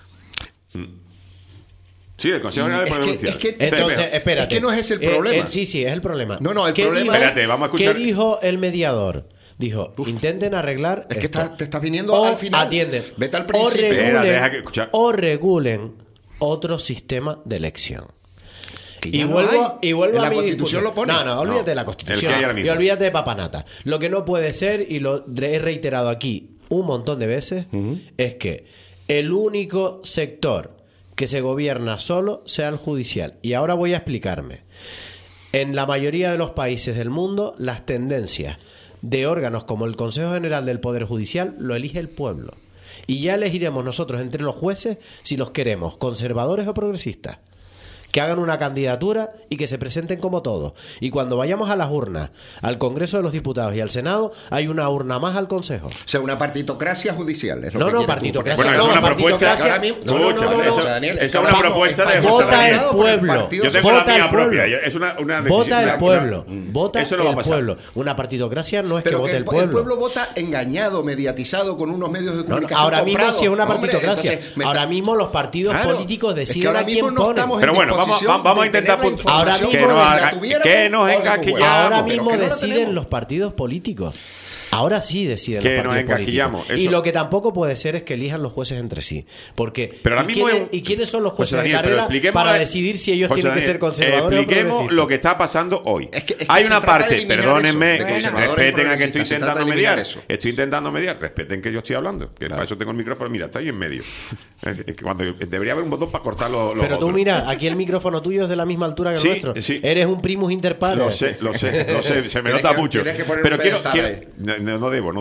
Sí, el Consejo General de Poder Judicial. es que- Entonces, Sí, espérate. Es que no es ese el problema. Sí, es el problema. No, el ¿Qué problema dijo- es- Espérate, vamos a escuchar. ¿Qué dijo el mediador? Dijo, intenten arreglar Es que esto. te estás viniendo O al final. atienden. Vete al O principio. Espera, deja que escuchar. o regulen otro sistema de elección. Que Y ya no vuelvo, hay. y vuelvo En a la mi Constitución discusión. lo pone. No, olvídate No, de la el Constitución. que hay ahora Y mismo. olvídate de papanata. Lo que no puede ser, y lo he reiterado aquí un montón de veces, es que el único sector que se gobierna solo sea el judicial. Y ahora voy a explicarme. En la mayoría de los países del mundo, las tendencias de órganos como el Consejo General del Poder Judicial lo elige el pueblo. Y ya elegiremos nosotros entre los jueces si los queremos conservadores o progresistas. Que hagan una candidatura y que se presenten como todos. Y cuando vayamos a las urnas, al Congreso de los Diputados y al Senado, hay una urna más al Consejo. O sea, una partitocracia judicial. Es lo No, que no, quieres tú, partitocracia. porque- Bueno, no, es una propuesta partitocracia- que ahora mismo- no, no, Escucha, no, no, eso- no. Daniel, esa es ahora una mismo propuesta de España José está Vota el dominado por el pueblo. Partido Yo tengo Vota la mía el pueblo. propia. Es una Vota decisión- el una- pueblo. una- Vota Eso no va a el pasar. pueblo. Una partitocracia no es que Pero vote que el pueblo. el pueblo vota engañado, mediatizado, con unos medios de No, no, comunicación ahora mismo comprados. sí es una Hombre, partitocracia. entonces, me Ahora está- mismo los partidos Claro, políticos es que deciden ahora a quién mismo no ponen. estamos en Pero bueno, disposición vamos a de intentar tener la puntuar. Ahora información mismo que nos la haga- tuviéramos que nos o la encasquillamos. tuviéramos, Ahora pero mismo que no la deciden tenemos. los partidos políticos. Ahora sí deciden Que los nos partidos encasquillamos, políticos. Y eso. lo que tampoco puede ser es que elijan los jueces entre sí. Porque Pero ahora mismo es un- ¿y quiénes son los jueces José Daniel, de pero carrera expliquemos para la- decidir si ellos José tienen que Daniel, ser conservadores o expliquemos progresistas? lo que está pasando hoy. Es que Hay se una trata de parte, eliminar perdónenme, eso, de conservadores y respeten a que estoy progresistas, se trata intentando de eliminar mediar. eso. Estoy intentando mediar, respeten que yo estoy hablando. Que para eso tengo el micrófono, mira, está ahí en medio. Es que cuando debería haber un botón para cortar los Pero tú otros. mira, aquí el micrófono tuyo es de la misma altura que el Sí, nuestro. sí. Eres un primus inter pares. Lo sé, se me Tienes nota que- mucho. tienes que poner Pero un quiero, pedestal no debo.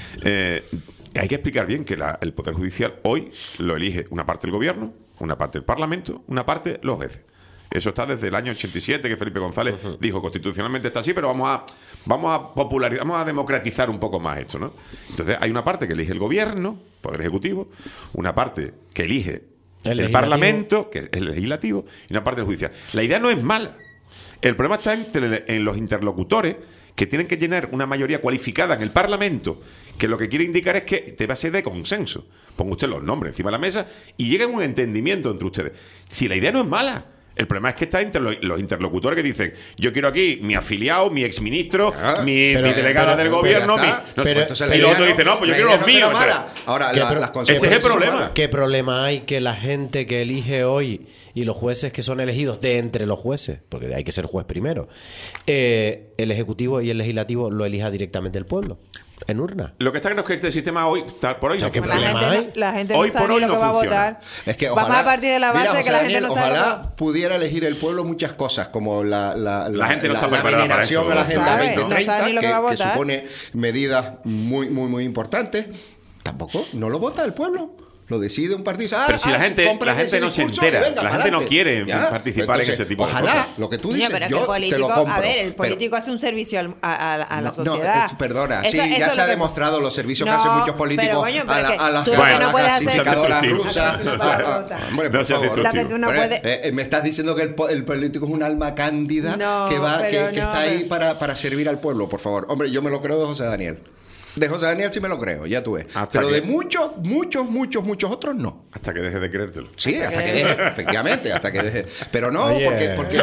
Hay que explicar bien que el Poder Judicial hoy lo elige una parte del Gobierno, una parte del Parlamento, una parte los jueces. Eso está desde el año 87, que Felipe González dijo constitucionalmente está así, pero vamos a popularizar, vamos a democratizar un poco más esto, ¿no? Entonces hay una parte que elige el Gobierno, Poder Ejecutivo, una parte que elige el Legislativo. Parlamento, que es el Legislativo, y una parte del Judicial. La idea no es mala. El problema está en los interlocutores que tienen que llenar una mayoría cualificada en el Parlamento, que lo que quiere indicar es que debe ser de consenso. Ponga usted los nombres encima de la mesa y lleguen a un entendimiento entre ustedes. Si la idea no es mala, el problema es que está entre los interlocutores que dicen yo quiero aquí mi afiliado, mi exministro, mi delegada del gobierno, ya está. no sé, Entonces la y el idea otro dice no, pues yo la quiero idea los no será míos. mala. Ahora, ¿Qué las pro- consecuencias ese es el son problema. malas. ¿Qué problema hay que la gente que elige hoy y los jueces que son elegidos de entre los jueces, porque hay que ser juez primero, el Ejecutivo y el Legislativo lo elija directamente el pueblo, en urna? Lo que está claro es que este sistema hoy, tal por hoy, O sea, no ¿qué funciona. problema hay? La gente Hoy no sabe por hoy ni lo no que va a funciona. votar. Es que Vamos a partir de la base mira, de que la José gente no Daniel, sabe lo que ojalá pudiera elegir el pueblo muchas cosas, como la gente no está preparada para veneración eso. a la No Agenda sabe, no 2030, sabe ni lo que va a que votar. supone medidas muy importantes. Tampoco, no lo vota el pueblo. Lo decide un partido. Pero si la gente compren ese no se discurso y entera, venga, la gente no pa'lante. quiere Ya. participar en ese tipo de ojalá, cosas. lo que tú Oye, dices, pero es que yo el te político, lo compro. a ver, el pero- político hace un servicio a la no, sociedad. perdona, Eso- sí, eso ya es se lo ha que- demostrado los servicios que No, hacen muchos pero, políticos coño, pero a es que las tú lo que no puedes hacer- gasificadoras No seas rusas. destructivo. Hombre, No por seas favor. Lo que tú no Hombre, puedes- me estás diciendo que el político es un alma cándida No, que pero está no, ahí para servir al pueblo, por favor. Hombre, yo me lo creo de José Daniel. De José Daniel sí me lo creo, ya tú ves. Pero de muchos otros no. Hasta que dejes de creértelo. Sí, hasta que deje, efectivamente, hasta que deje. Pero no, Oye. porque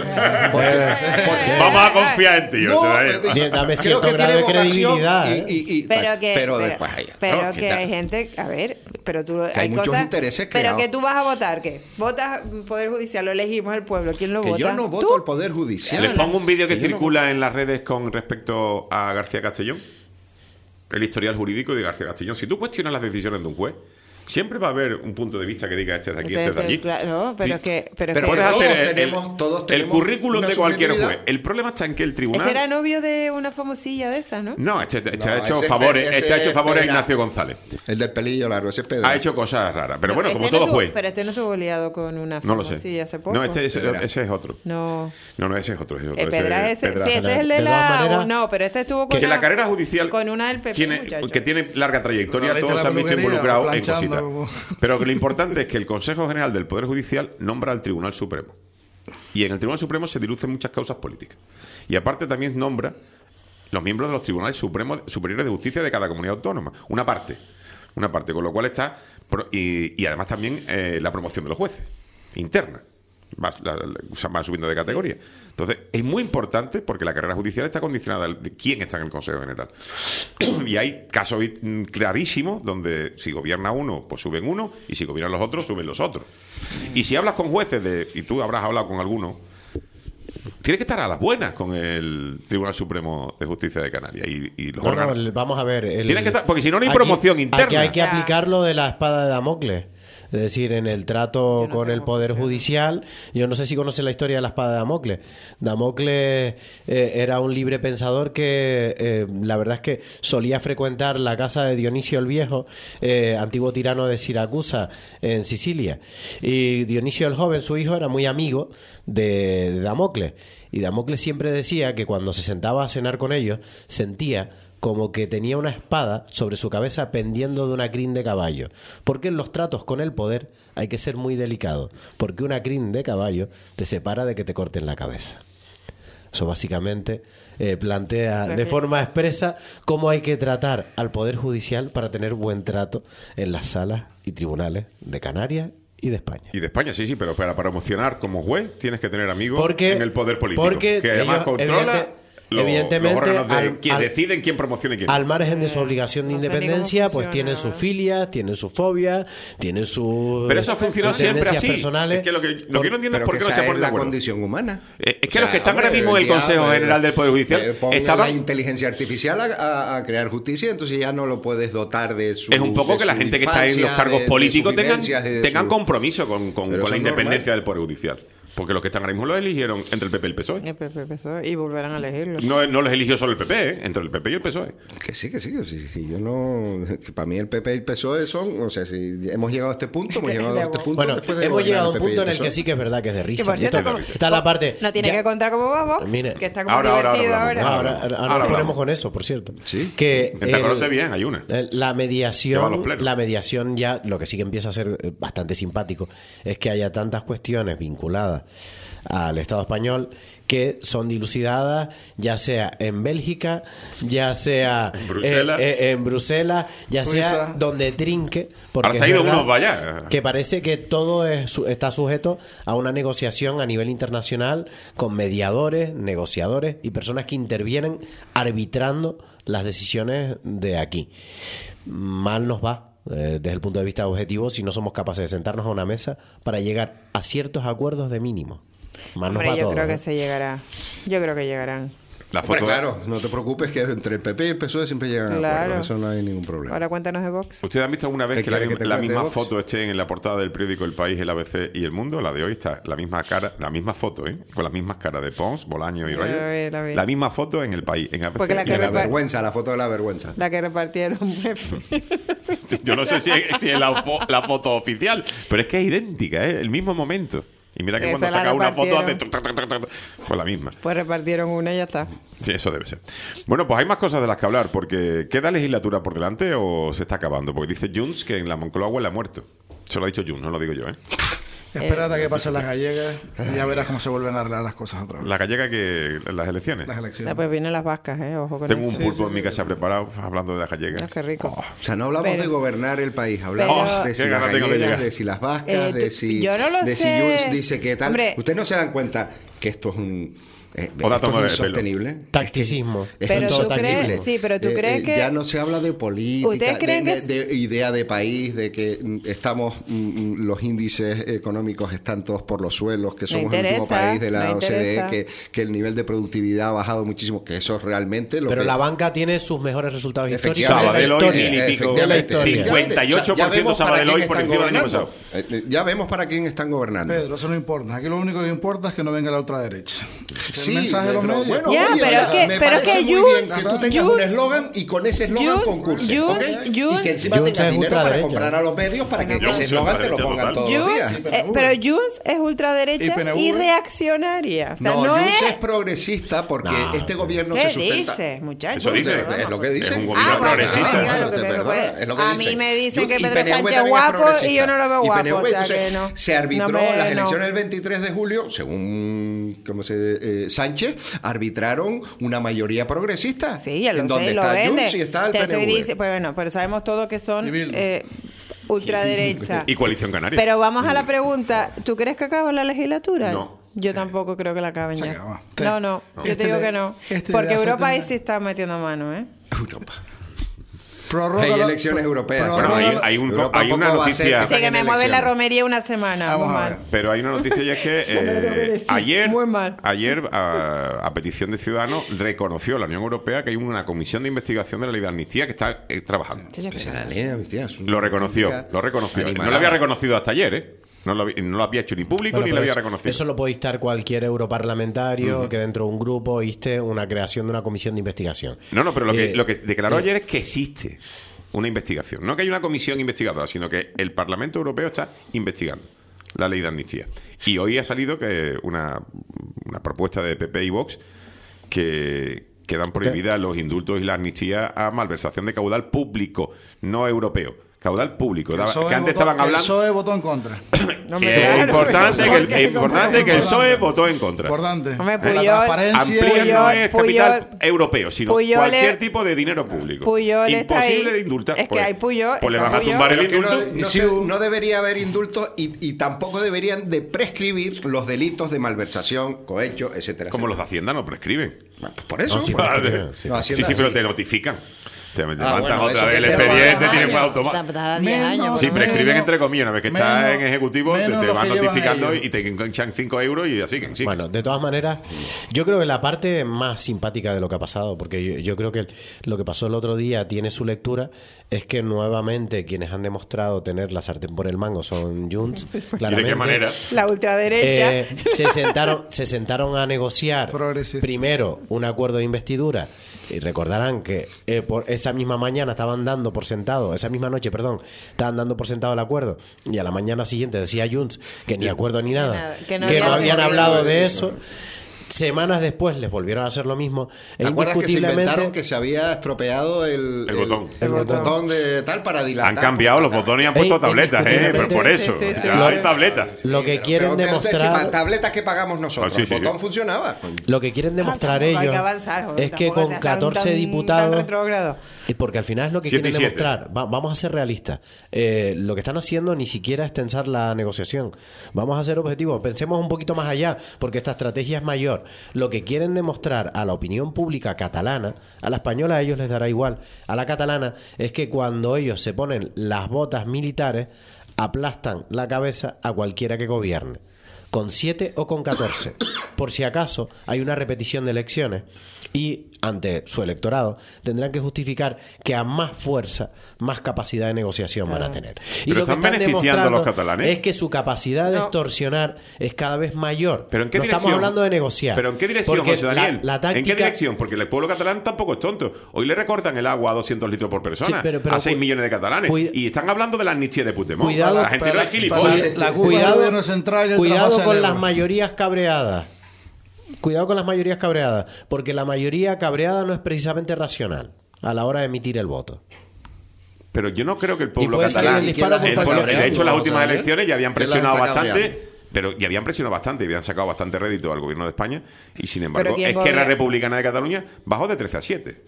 Vamos a confiar en ti. no, Dame creo cierto que grado tiene de vocación credibilidad. Pero después hay pero otro, que ¿qué tal? hay gente, a ver, pero tú Que hay muchos cosas, intereses pero creados. que tú vas a votar, ¿qué? Votas Poder Judicial, lo elegimos el pueblo, ¿quién lo Que vota? yo no voto ¿Tú? al Poder Judicial. Les pongo un vídeo que yo no circula en las redes con respecto a García Castellón. El historial jurídico de García Castellón. Si tú cuestionas las decisiones de un juez, siempre va a haber un punto de vista que diga este es de aquí, este es de allí. Claro, pero es que... Pero que- Puedes todos hacer todos el tenemos currículum una de cualquier subjetividad. juez. El problema está en que el es tribunal... que era novio de una famosilla de esas, ¿no? No, este No, ha hecho ese favores, ese este ha hecho favores a Pedra. Ignacio González. El del pelillo largo, ese es Pedro. Ha hecho cosas raras. Pero bueno, Este como no todo estuvo- juez. Pero este no estuvo liado con una No lo famosilla sé. hace poco. No, ese Pedra. es otro. No. No, ese es otro. Pedra es ese. Pedra. Sí, ese es el de De todas la... maneras- no, pero este estuvo con Que la una- carrera judicial con una del PP, muchacho. que tiene larga trayectoria, La ley de todos la se han visto peluquería, involucrados en planchando, cositas. como- Pero que lo importante es que el Consejo General del Poder Judicial nombra al Tribunal Supremo. Y en el Tribunal Supremo se dilucen muchas causas políticas. Y aparte también nombra los miembros de los Tribunales Superiores de Justicia de cada comunidad autónoma. Una parte, con lo cual está... Y además también la promoción de los jueces, interna. Va subiendo de categoría. Entonces, es muy importante porque la carrera judicial está condicionada de quién está en el Consejo General. Y hay casos clarísimos donde si gobierna uno, pues suben uno, y si gobiernan los otros, suben los otros. Y si hablas con jueces, y tú habrás hablado con algunos, tienes que estar a las buenas con el Tribunal Supremo de Justicia de Canarias y los órganos. Vamos a ver. Tienes que estar, porque si no, no hay promoción interna. Aquí hay que Ya. aplicar lo de la espada de Damocles. Es decir, en el trato Yo no con sé el cómo Poder funciona. Judicial, yo no sé si conoce la historia de la espada de Damocles. Damocles era un libre pensador que la verdad es que solía frecuentar la casa de Dionisio el Viejo, antiguo tirano de Siracusa, en Sicilia. Y Dionisio el Joven, su hijo, era muy amigo de Damocles. Y Damocles siempre decía que cuando se sentaba a cenar con ellos, sentía como que tenía una espada sobre su cabeza pendiendo de una crin de caballo. Porque en los tratos con el poder hay que ser muy delicado, porque una crin de caballo te separa de que te corten la cabeza. Eso básicamente plantea de forma expresa cómo hay que tratar al Poder Judicial para tener buen trato en las salas y tribunales de Canarias y de España. Y de España, sí, pero para promocionar como juez tienes que tener amigos Porque- en el poder político. porque que además ellos, controla evidentemente, los órganos al- quien al- deciden quién promociona y quién Al no. margen de su obligación de no sé ni independencia, cómo pues funciona, tienen sus ¿verdad? filias, tienen sus fobias, tienen sus Pero eso ha funcionado siempre tendencias así. personales. Es que lo que no entiendo es Pero por que qué no esa se es ponen de la acuerdo. condición humana. Es que los que están ahora mismo en el Consejo General del Poder Judicial pon estaban... la inteligencia artificial a crear justicia, entonces ya no lo puedes dotar de su... Es un poco de que la su gente que está en los infancia, cargos de políticos sus tengan vivencias, de tengan su- compromiso con Pero la eso es independencia normal. del Poder Judicial. Porque los que están ahora mismo lo eligieron entre el PP y el PSOE. El PP, PSOE, y volverán a elegirlo. No los eligió solo el PP, entre el PP y el PSOE. Que sí, que yo no... Que para mí el PP y el PSOE son... O sea, si hemos llegado a este punto, hemos llegado a este punto... Bueno, después de hemos gobernar llegado a un el PP y punto en el PSOE. que sí que es verdad que es de Que risa. por cierto, Esto- como- está la parte... No tiene ya- que contar cómo va Vox, Mira, que está como ahora divertido hablamos. ahora. Ahora nos hablamos. ponemos con eso, por cierto. Sí. Que En Tacoronte bien, hay una. la Lleva a los mediación, plenos. la mediación ya, lo que sí que empieza a ser bastante simpático, es que haya tantas cuestiones vinculadas al Estado español que son dilucidadas, ya sea en Bélgica, ya sea en Bruselas, ya sea Suiza. donde trinque. Porque Ahora se ha es ido verdad uno para allá. que parece que todo está sujeto a una negociación a nivel internacional con mediadores, negociadores y personas que intervienen arbitrando las decisiones de aquí. Mal nos va desde el punto de vista objetivo si no somos capaces de sentarnos a una mesa para llegar a ciertos acuerdos de mínimo. Mal nos Hombre, va yo todo, creo ¿eh? que se llegará. Yo creo que llegarán. La Hombre, foto, claro, no te preocupes que entre el PP y el PSOE siempre llegan a Claro. acuerdos. Eso no hay ningún problema. Ahora cuéntanos de Vox. ¿Ustedes han visto alguna vez ¿Qué que la, quiere que te la cuente, misma Vox? foto esté en la portada del periódico El País, el ABC y El Mundo? La de hoy está la misma cara, la misma foto, con las mismas caras de Pons, Bolaño y La Rayo. vi, la vi. La misma foto en El País, en ABC. Porque la y que en La ABC. vergüenza, la foto de la vergüenza. La que repartieron. Yo no sé si es la foto oficial, pero es que es idéntica, el mismo momento. Y mira que Esa cuando la saca una foto hace... repartieron. Pues la misma. Pues repartieron una y ya está. Sí, eso debe ser. Bueno, pues hay más cosas de las que hablar, porque ¿queda legislatura por delante o se está acabando? Porque dice Junts que en la Moncloa huele a muerto. Eso lo ha dicho Junts, no lo digo yo, ¿eh? Espérate a que pasen las gallegas y ya verás cómo se vuelven a arreglar las cosas otra vez. La gallega que las elecciones. Las elecciones. Después vienen las vascas, ojo con Tengo eso. un pulpo en mi casa preparado hablando de las gallegas. Ah, qué rico. O sea, no hablamos Pero- de gobernar el país, hablamos pero- de si Qué las ganas tengo de gallegas, llegar. de si las vascas, de tú- si yo no lo de si sé. Junts dice que tal. Hombre. Ustedes no se dan cuenta que esto es un Hola, esto toma es de pelo. insostenible. Tacticismo. Es Pero todo tú tacticismo. crees, sí, pero tú crees que ya no se habla de política, ¿Ustedes creen que de idea de país, de que estamos los índices económicos están todos por los suelos, que somos el último interesa, país de la me OCDE, interesa. que el nivel de productividad ha bajado muchísimo, que eso es realmente lo Pero que la banca tiene sus mejores resultados históricos Efectivamente. de la Sabadell hoy historia. mil y pico. De la Efectivamente. historia. 58% Ya vemos para Sabadell quién hoy por están encima del año gobernando. Ya vemos para quién están gobernando. Pedro, eso no importa. Aquí lo único que importa es que no venga la ultraderecha. Sí, El mensaje de los pero medios. bueno, Ya, oye, pero oiga, es que- me pero es parece que muy Junts- bien que tú tengas un Junts- eslogan y con ese eslogan Junts- concurses, Junts- ¿ok? Y Junts- que encima Junts tengas es dinero para ultraderecha. comprar a los medios para que Junts ese es eslogan te lo ultraderecha pongan total. todos los días. Junts, pero Junts es ultraderecha Y PNV. y reaccionaria. O sea, No, no Junts es... es progresista porque No, este gobierno ¿Qué se sustenta. dices, muchachos? Eso dice. Es lo que dice. Es un gobierno bueno, progresista. que me digan lo que Te me- perdona, es lo que a dice. mí me dicen que Y Pedro PNV Sánchez es también guapo progresista. y yo no lo veo Y guapo, PNV, o sea entonces, que no. se arbitró No me- las no. elecciones del 23 de julio, según Sánchez, arbitraron una mayoría progresista. Sí, ya lo en sé, donde lo está vende. Junts y está el Te estoy PNV. dic- pues bueno, pero sabemos todos que son Y Bildu. ultraderecha. Y Coalición Canaria. Pero vamos a la pregunta, ¿tú crees que acaba la legislatura? No. Yo tampoco creo que la acaben Se ya. acaba. No, no, yo te digo que no. Porque Europa ahí sí está metiendo mano, ¿eh? Europa. Prorroga Hay la- elecciones europeas. prorroga Bueno, la- hay Europa una poco va a ser noticia. que Así que saquen me mueve la elecciones. romería una semana. Vamos muy a mal. ver. Pero hay una noticia y es que ayer, Muy mal. a petición de Ciudadanos, reconoció la Unión Europea que hay una comisión de investigación de la ley de amnistía que está trabajando. Pues la ley de amnistía es una Lo reconoció. auténtica No animalada. lo había reconocido hasta ayer, ¿eh? No lo había hecho ni público Bueno, ni lo pero había eso, reconocido. eso lo puede instar cualquier europarlamentario que dentro de un grupo inste una creación de una comisión de investigación. No, pero lo que declaró eh, ayer es que existe una investigación. No que hay una comisión investigadora, sino que el Parlamento Europeo está investigando la ley de amnistía. Y hoy ha salido que una propuesta de PP y Vox que quedan prohibidas los indultos y la amnistía a malversación de caudal público, no europeo. Caudal público. El Que PSOE antes votó- estaban El hablando... PSOE votó en contra. No me Es digas. importante que el PSOE votó en contra. Importante. Hombre, La Puyol- transparencia. Amplía no es capital Puyol- europeo, sino Puyol cualquier es- tipo de dinero público. Puyol está Imposible ahí. de indultar. Es que hay Puyol, Pues le está van a Puyol. tumbar el Pero que indulto. no debería haber indultos y tampoco deberían de prescribir los delitos de malversación, cohecho, etcétera. Como los de etcétera. Hacienda no prescriben. Bueno, pues por eso. No, sí, pues. prescriben, sí. No, Sí, Hacienda sí, pero sí. te notifican. Te levantan bueno, otra eso vez que el te lo expediente, van a tienen dar para automático. Da 10 años. Menos- Sí, por lo menos. prescriben entre comillas. Una vez que estás Menos- en ejecutivo, te menos lo van que llevan notificando ellos. y te enganchan 5 euros y así. Sí. Bueno, de todas maneras, yo creo que la parte más simpática de lo que ha pasado, porque yo creo que lo que pasó el otro día tiene su lectura, es que nuevamente quienes han demostrado tener la sartén por el mango son Junts. ¿Y de claramente. qué manera? La ultraderecha. Se sentaron a negociar Progresista. primero un acuerdo de investidura. Y recordarán que por esa misma mañana estaban dando por sentado, esa misma noche, perdón, estaban dando por sentado el acuerdo. Y a la mañana siguiente decía Junts que ni acuerdo ni nada, que no que no había- habían hablado de eso. Semanas después les volvieron a hacer lo mismo. ¿Te acuerdas que se inventaron Indiscutiblemente, que se había estropeado el botón. el botón de tal para dilatar? Han cambiado los botones y han puesto Ey, tabletas, pero por sí, eso. sí, sí, Ya sí. hay tabletas. lo que quieren demostrar, tabletas que pagamos nosotros. Ah, sí, sí, el botón sí. funcionaba. lo que quieren demostrar Tampoco hay ellos que avanzar, joder, es que tampoco con seas tan- 14 tan diputados, retrógrado. y porque al final es lo que 7 y quieren 7. demostrar. Vamos a ser realistas. Lo que están haciendo ni siquiera es tensar la negociación. Vamos a ser objetivos. Pensemos un poquito más allá, porque esta estrategia es mayor. Lo que quieren demostrar a la opinión pública catalana, a la española a ellos les dará igual, a la catalana, es que cuando ellos se ponen las botas militares, aplastan la cabeza a cualquiera que gobierne. Con 7 o con 14. Por si acaso hay una repetición de elecciones y ante su electorado tendrán que justificar que a más fuerza, más capacidad de negociación van a tener. Y Pero lo que están están beneficiando a los demostrando catalanes. es que su capacidad de No. extorsionar es cada vez mayor. ¿Pero en qué no dirección? estamos hablando de negociar. ¿Pero en qué dirección, Porque José Daniel? La ¿En táctica, qué dirección? Porque el pueblo catalán tampoco es tonto. Hoy le recortan el agua a 200 litros por persona Sí, pero a 6 millones de catalanes. cuida- Y están hablando de la amnistía de Puigdemont. Cuidado, la gente no es gilipollas. La culpa del gobierno central y el cuidado trasvase con del las euro. mayorías cabreadas. Cuidado con las mayorías cabreadas, porque la mayoría cabreada no es precisamente racional a la hora de emitir el voto. Pero yo no creo que el Y pueblo puede salir catalán... el disparo ¿Y quién la por está de cabreando, hecho, las ¿Lo últimas sabes? elecciones ya habían ¿Quién la presionado está bastante... cabreando? Pero ya habían presionado bastante y habían sacado bastante rédito al gobierno de España. Y sin embargo, Pero ¿quién Esquerra gobierna? Republicana de Cataluña bajó de 13 a 7.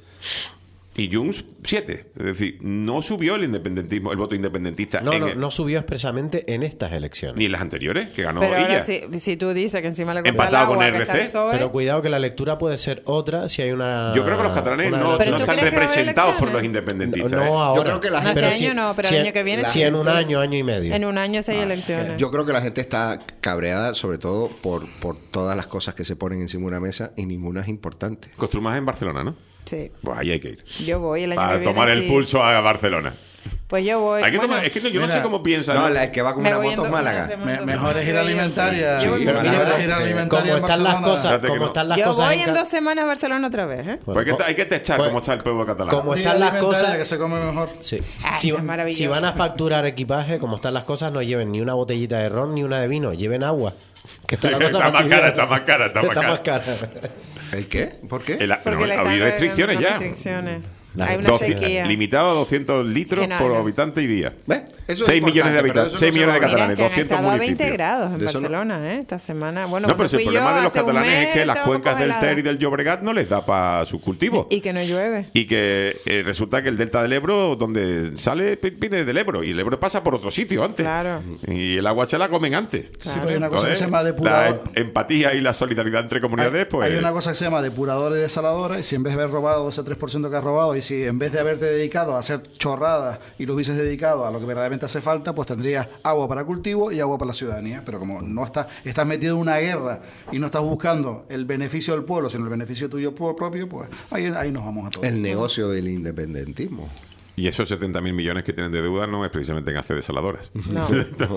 Y Junts 7. Es decir, no subió el independentismo, el voto independentista No subió expresamente en estas elecciones. ni en las anteriores, que ganó Pero ahora, ella. si tú dices que encima le compra el Empatado con agua, el que está RC, el PSOE, Pero cuidado que la lectura puede ser otra si hay una... Yo creo que los catalanes una no Pero están ¿tú crees que va a haber representados por elecciones? los independentistas. No ¿eh? ahora. Yo creo que la No, gente... este año no, pero el año que viene Sí, sí. en un año y medio. en un año sí hay elecciones. Yo creo que la gente está cabreada, sobre todo por todas las cosas que se ponen encima de una mesa y ninguna es importante. Construmas en Barcelona, ¿no? Sí. Pues ahí hay que ir. Yo voy el año que Para viene. tomar el sí. pulso a Barcelona. Pues yo voy. Hay que bueno, tomar, es que yo no mira, sé cómo piensa. No, ¿no? la que va con me una voy moto en es dos- Málaga. Mejor es ir a Alimentaria. Sí, Pero Málaga, mejor es ir a sí. Alimentaria Como en están las Barcelona. cosas, Fíjate que como no. están las yo cosas voy en en Ca- 2 semanas a Barcelona otra vez, ¿eh? Pues hay que testar pues- cómo está el pueblo catalán. como Ir a están las Alimentaria, cosas... que se come mejor. Sí. Ah, Si, eso es maravilloso. si van a facturar equipaje, como están las cosas, no lleven ni una botellita de ron ni una de vino, lleven agua. Que está la cosa Está más fastidiada. cara, está más cara, está más más cara. ¿El qué? ¿Por qué? Porque No, le están habría restricciones ya. restricciones. Las Hay una 12 sequía. limitado a 200 litros Que no, por no. habitante y día. ¿Ves? Eso es 6 millones de importante, pero habitantes, eso no 6 se millones de va a hablar. catalanes, Mira, que han 200 estado a 20 municipios. grados en De eso no- Barcelona, esta semana. Bueno, No, pero si cuando el fui problema yo de los hace un catalanes mes, es que las estaba un cuencas poco del helado. Ter y del Llobregat no les da para sus cultivos. Y que no llueve. Y que resulta que el delta del Ebro, donde sale, viene del Ebro. Y el Ebro pasa por otro sitio antes. Claro. Y el agua se la comen antes. Sí, pero hay una cosa que se llama la depurador. empatía y la solidaridad entre comunidades, pues... Hay una cosa que se llama depuradora y desaladora, y si en vez de haber robado ese 3% que has robado, y si en vez de haberte dedicado a hacer chorradas y lo hubieses dedicado a lo que verdaderamente hace falta, pues tendrías agua para cultivo y agua para la ciudadanía. Pero como no estás metido en una guerra y no estás buscando el beneficio del pueblo, sino el beneficio tuyo propio, pues ahí nos vamos a todos. El negocio del independentismo. Y esos 70.000 millones que tienen de deuda no es precisamente en hacer desaladoras. No.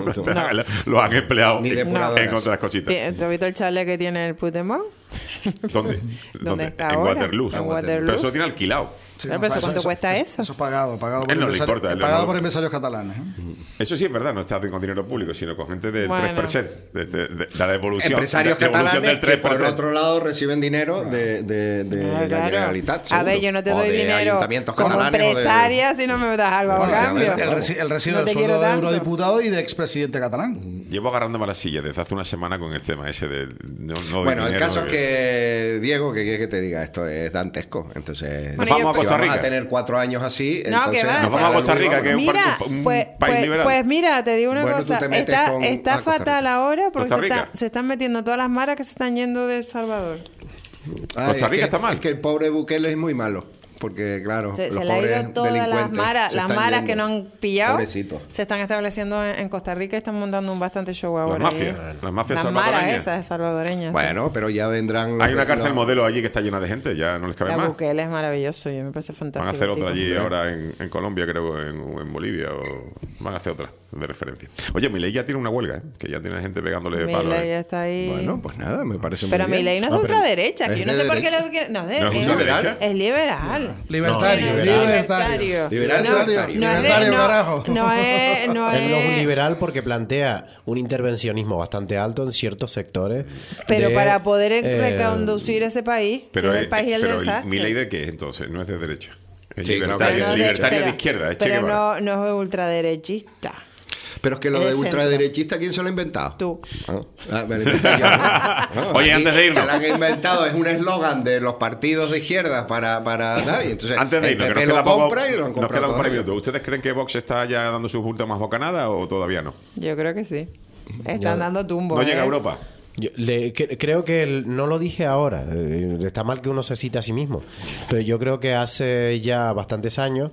Lo han empleado Ni en depuradoras. otras cositas. ¿Te has visto el chalet que tiene el Puigdemont? ¿Dónde? ¿Dónde está En ahora? Waterloo. En Waterloo. Pero eso tiene alquilado. Sí, Claro, pero ¿eso cuánto cuesta eso? Eso es pagado por Él no le empresarios, importa, él pagado no- por empresarios catalanes. ¿eh? Eso sí es verdad, no está con dinero público, sino con gente del Bueno. 3%. De la devolución. Empresarios la devolución catalanes que del por 3%. otro lado reciben dinero de Ah, la claro. Generalitat. A ver, seguro. yo no te O doy de dinero ayuntamientos como catalanes o de- empresaria si no me das algo a Bueno, ya cambio. ves, El recibo No del te quiero sueldo de tanto. eurodiputado y de expresidente catalán. Llevo agarrándome la silla desde hace una semana con el tema ese del. No doy Bueno, el dinero, caso es que, Diego, que quieres que te diga, esto es dantesco. Entonces, Bueno, Nos vamos a si Costa vamos Rica. a tener 4 años así, No, entonces... que va, Nos vamos a Costa Rica, que es Mira, un pues, país pues- liberal. pues mira, te digo una Bueno, tú cosa, te metes está, con- está a Costa fatal Rica. ahora porque Costa Rica. se están metiendo todas las maras que se están yendo de El Salvador. Ay, Costa es Rica que- está mal. Es que el pobre Bukele es muy malo. Porque, claro, Se los le ha pobres ido todas las delincuentes maras, se las están maras yendo. que no han pillado, Pobrecito. se están estableciendo en Costa Rica y están montando un bastante show ahora. mafias, ahí. las mafias Las maras salvadoreñas. esas salvadoreñas. sí. Bueno, pero ya vendrán... Hay una cárcel los- modelo allí que está llena de gente, ya no les cabe La más. Bukele es maravilloso, yo me parece fantástico. Van a hacer otra tipo. allí ahora en Colombia, creo, en Bolivia, o van a hacer otra de referencia. Oye, Milei ya tiene una huelga, ¿eh? Que ya tiene gente pegándole palos. Milei ya está ahí. Bueno, pues nada, me parece Pero muy bien. Milei no es Ah, pero ultraderecha, que es yo no de sé por qué derecha. lo quiere. No, ¿No es ultraderecha? es liberal. Libertario, No, libertario. Liberal, No, libertario. no es de- Libertario, no- carajo. no es Él no es un es- liberal porque plantea un intervencionismo bastante alto en ciertos sectores. pero de, para poder eh, reconducir ese país, Pero, si es el país del pero desastre. ¿Milei de qué es entonces? No es de derecha. Es Sí, libertario, claro que Pero no libertario de pero- izquierda, es Che pero Guevara. no es ultraderechista. Pero es que lo Es de de centro. ultraderechista, ¿quién se lo ha inventado? Tú. Me lo inventé yo. No, Oye, aquí antes de irnos. se lo han inventado, es un eslogan de los partidos de izquierda para dar. Y entonces Antes de el irnos, que PP nos lo queda poco- compra y lo han nos comprado. queda un par de todos ellos. minutos. ¿Ustedes creen que Vox está ya dando sus últimas bocanadas o todavía no? Yo creo que sí. Están dando tumbo. ¿No llega a Europa? Creo que no lo dije ahora, está mal que uno se cite a sí mismo, pero yo creo que hace ya bastantes años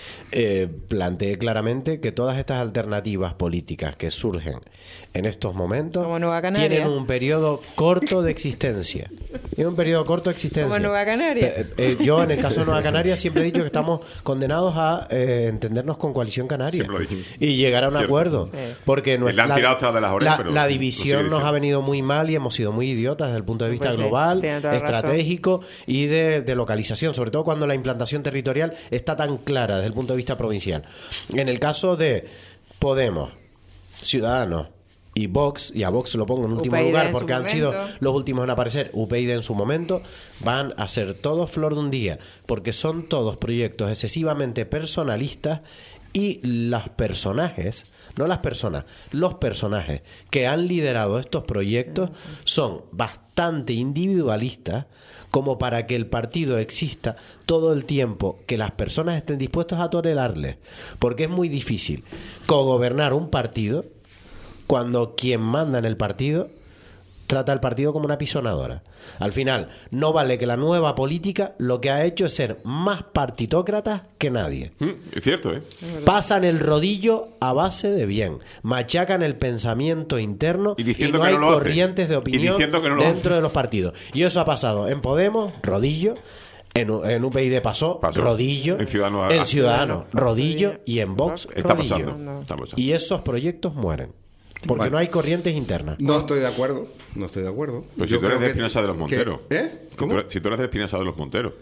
planteé claramente que todas estas alternativas políticas que surgen en estos momentos Como Nueva Canaria. tienen un periodo corto de existencia. Tienen un periodo corto de existencia. Como Nueva Canaria. Yo, en el caso de Nueva Canaria, siempre he dicho que estamos condenados a entendernos con Coalición Canaria Siempre lo dijimos. y llegar a un Cierto. acuerdo. Sí. Porque Le han tirado tras de las orejas, pero la lo división sigue nos diciendo. ha venido muy mal y hemos sido muy idiotas desde el punto de vista Pues sí, global, tiene toda la razón. estratégico y de localización, sobre todo cuando la implantación territorial está tan clara desde el punto de vista provincial. En el caso de Podemos, Ciudadanos y Vox, y a Vox lo pongo en último UPyD lugar en su porque han sido momento. los últimos en aparecer, UPyD en su momento, van a ser todos flor de un día, porque son todos proyectos excesivamente personalistas Y los personajes, no las personas, los personajes que han liderado estos proyectos son bastante individualistas como para que el partido exista todo el tiempo que las personas estén dispuestas a tolerarle. Porque es muy difícil cogobernar un partido cuando quien manda en el partido trata al partido como una pisonadora. Al final, no vale que la nueva política lo que ha hecho es ser más partitócratas que nadie. Es cierto, ¿eh? Pasan el rodillo a base de bien, machacan el pensamiento interno Y y, diciendo no que hay no lo hace. corrientes de Y opinión diciendo que no lo dentro hace. de los partidos. Y eso ha pasado en Podemos, rodillo. En UPyD pasó, Pasó. rodillo. En Ciudadanos, en Ciudadanos, rodillo. Y en Vox, Está rodillo. pasando. Está pasando. Y esos proyectos mueren. Porque Bueno. no hay corrientes internas. No estoy de acuerdo, no estoy de acuerdo. Pues Yo si tú eres creo de que- Espinosa de los Monteros. ¿Eh? ¿Cómo? Si tú eres de Espinosa de los Monteros.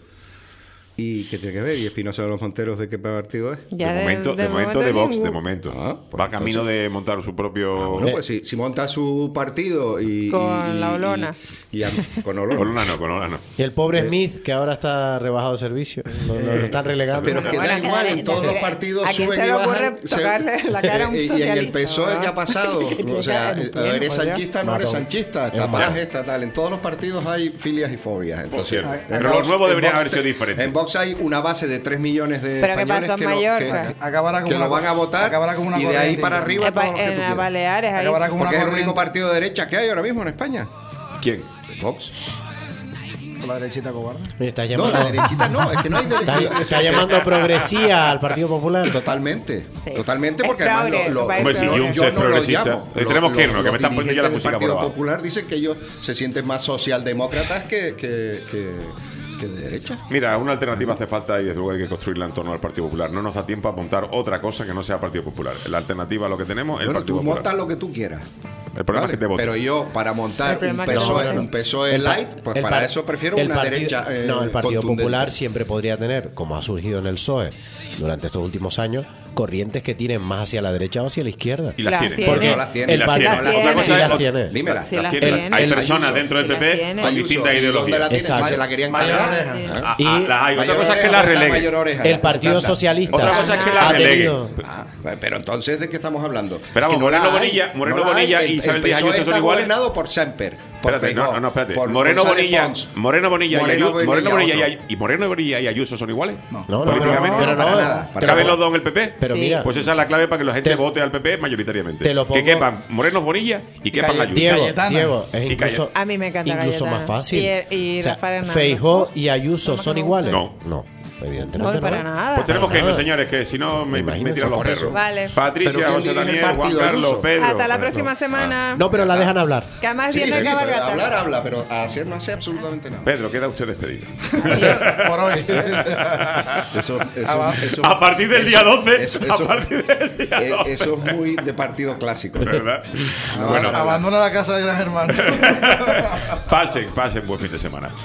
¿Y qué tiene que ver? ¿Y Espinosa de los Monteros de qué partido es? Ya de momento de Vox, ningún- de momento. Ah, pues Va camino entonces- de montar su propio... Bueno, pues si monta su partido y... Con la Olona. Con Olona. Con Olano. Y el pobre Smith, que ahora está rebajado de servicio, lo están relegando. Pero que Bueno, da igual, en todos los ¿a partidos quién suben se y le bajan. ocurre tocarle la cara a un Y en el socialista, PSOE ¿verdad? ya ha pasado. Que tiene O sea, cara de tiempo, eres ya. sanchista, no eres Matón. sanchista. Es Está un paz, matón. está tal. En todos los partidos hay filias y fobias. Entonces, cierto. en Pero los nuevos en deberían Vox haber sido diferentes. En Vox hay una base de 3 millones de ¿Pero qué españoles pasó en que lo- Mallorca? Acabará como que una lo van a votar acabará como una y de ahí corriente para interna. arriba todos los que tú En las quieras. Baleares, ahí. Acabará como Porque es una el único corriente. partido de derecha que hay ahora mismo en España. ¿Quién? Vox. Con la derechita cobarde. Está No, llamando, la derechita no, es que no hay está, derecha. está llamando progresía al Partido Popular. Totalmente, Sí. totalmente, Es porque además progre, lo- parece Hombre, si progre. Junts yo es no lo progresista. llamo. Tenemos que irnos, que me están poniendo ya la dirigentes música del por Partido abajo. Popular dicen que ellos se sienten más socialdemócratas que de derecha. Mira, una alternativa hace falta y desde luego hay que construirla en torno al Partido Popular. No nos da tiempo a montar otra cosa que no sea Partido Popular. La alternativa a lo que tenemos es el Bueno, Partido tú Popular. montas lo que tú quieras. El problema es que te voten. Pero yo, para montar El problema un es que PSOE, no, no. un PSOE El pa- light, pues el para par- eso prefiero el una partido- derecha No, el Partido contundente. Popular siempre podría tener, como ha surgido en el PSOE durante estos últimos años, corrientes que tienen más hacia la derecha o hacia la izquierda. Y las Las tiene. tiene. Porque No las tiene. el Las par- tiene. Las tiene. Otra cosa Sí es- las tiene. Dímela. Sí, las las tiene. tiene. Hay Ayuso, personas dentro del sí las PP tiene. con Ayuso, distintas ¿y dónde ideologías. la tiene? Exacto. Se la querían Mayor cargar. oreja. Ah, Y- Las hay. Otra mayor cosa es que oreja, las la releguen. mayor oreja, El la Partido casa. Socialista Otra cosa es que ha las releguen. tenido- Ah, pero entonces, ¿de qué estamos hablando? Pero vamos, Que no Moreno la hay, Bonilla- Moreno no la hay. Bonilla y El Isabel Díaz PSOE Ayuso son está iguales. gobernado por Semper, por Espérate, Feijóo, no, espérate. por Moreno González Bonilla, Pons. Moreno Bonilla y Moreno Ayuso, Bonilla Moreno Bonilla otro. y Moreno Bonilla y Ayuso son iguales. No, no, Políticamente. pero para no, nada, para ¿Caben nada. los dos en el PP? Pero Sí. mira, Pues esa es la clave para que la gente Te- vote al PP mayoritariamente. te lo Que pongo- quepan Moreno Bonilla y quepan Calle- Ayuso. Diego, Cayetana. Diego, es Y incluso, A mí me encanta incluso Cayetana. más fácil. Y O sea, Rafael Hernández. Feijó y Ayuso ¿Cómo son que no? iguales. No. Evidentemente No, para nada. Pues tenemos que irnos, nada. señores, que si no me Imagínense, tiran los por eso. perros. Vale. Patricia, ¿Pero quién José dirige el Daniel, Juan partido, Carlos, Ayuso? Pedro. Hasta la No. próxima semana. No, pero la dejan hablar. Que además Sí, viene sí, cabalgata. hablar habla, pero a hacer no hace absolutamente nada. Pedro, queda usted despedido. Por hoy. Eso- A partir del día 12. eso- A partir del día 12. eso es muy de partido clásico. ¿Verdad? No, Bueno, no, Abandona la casa de Gran Hermano. pasen buen fin de semana.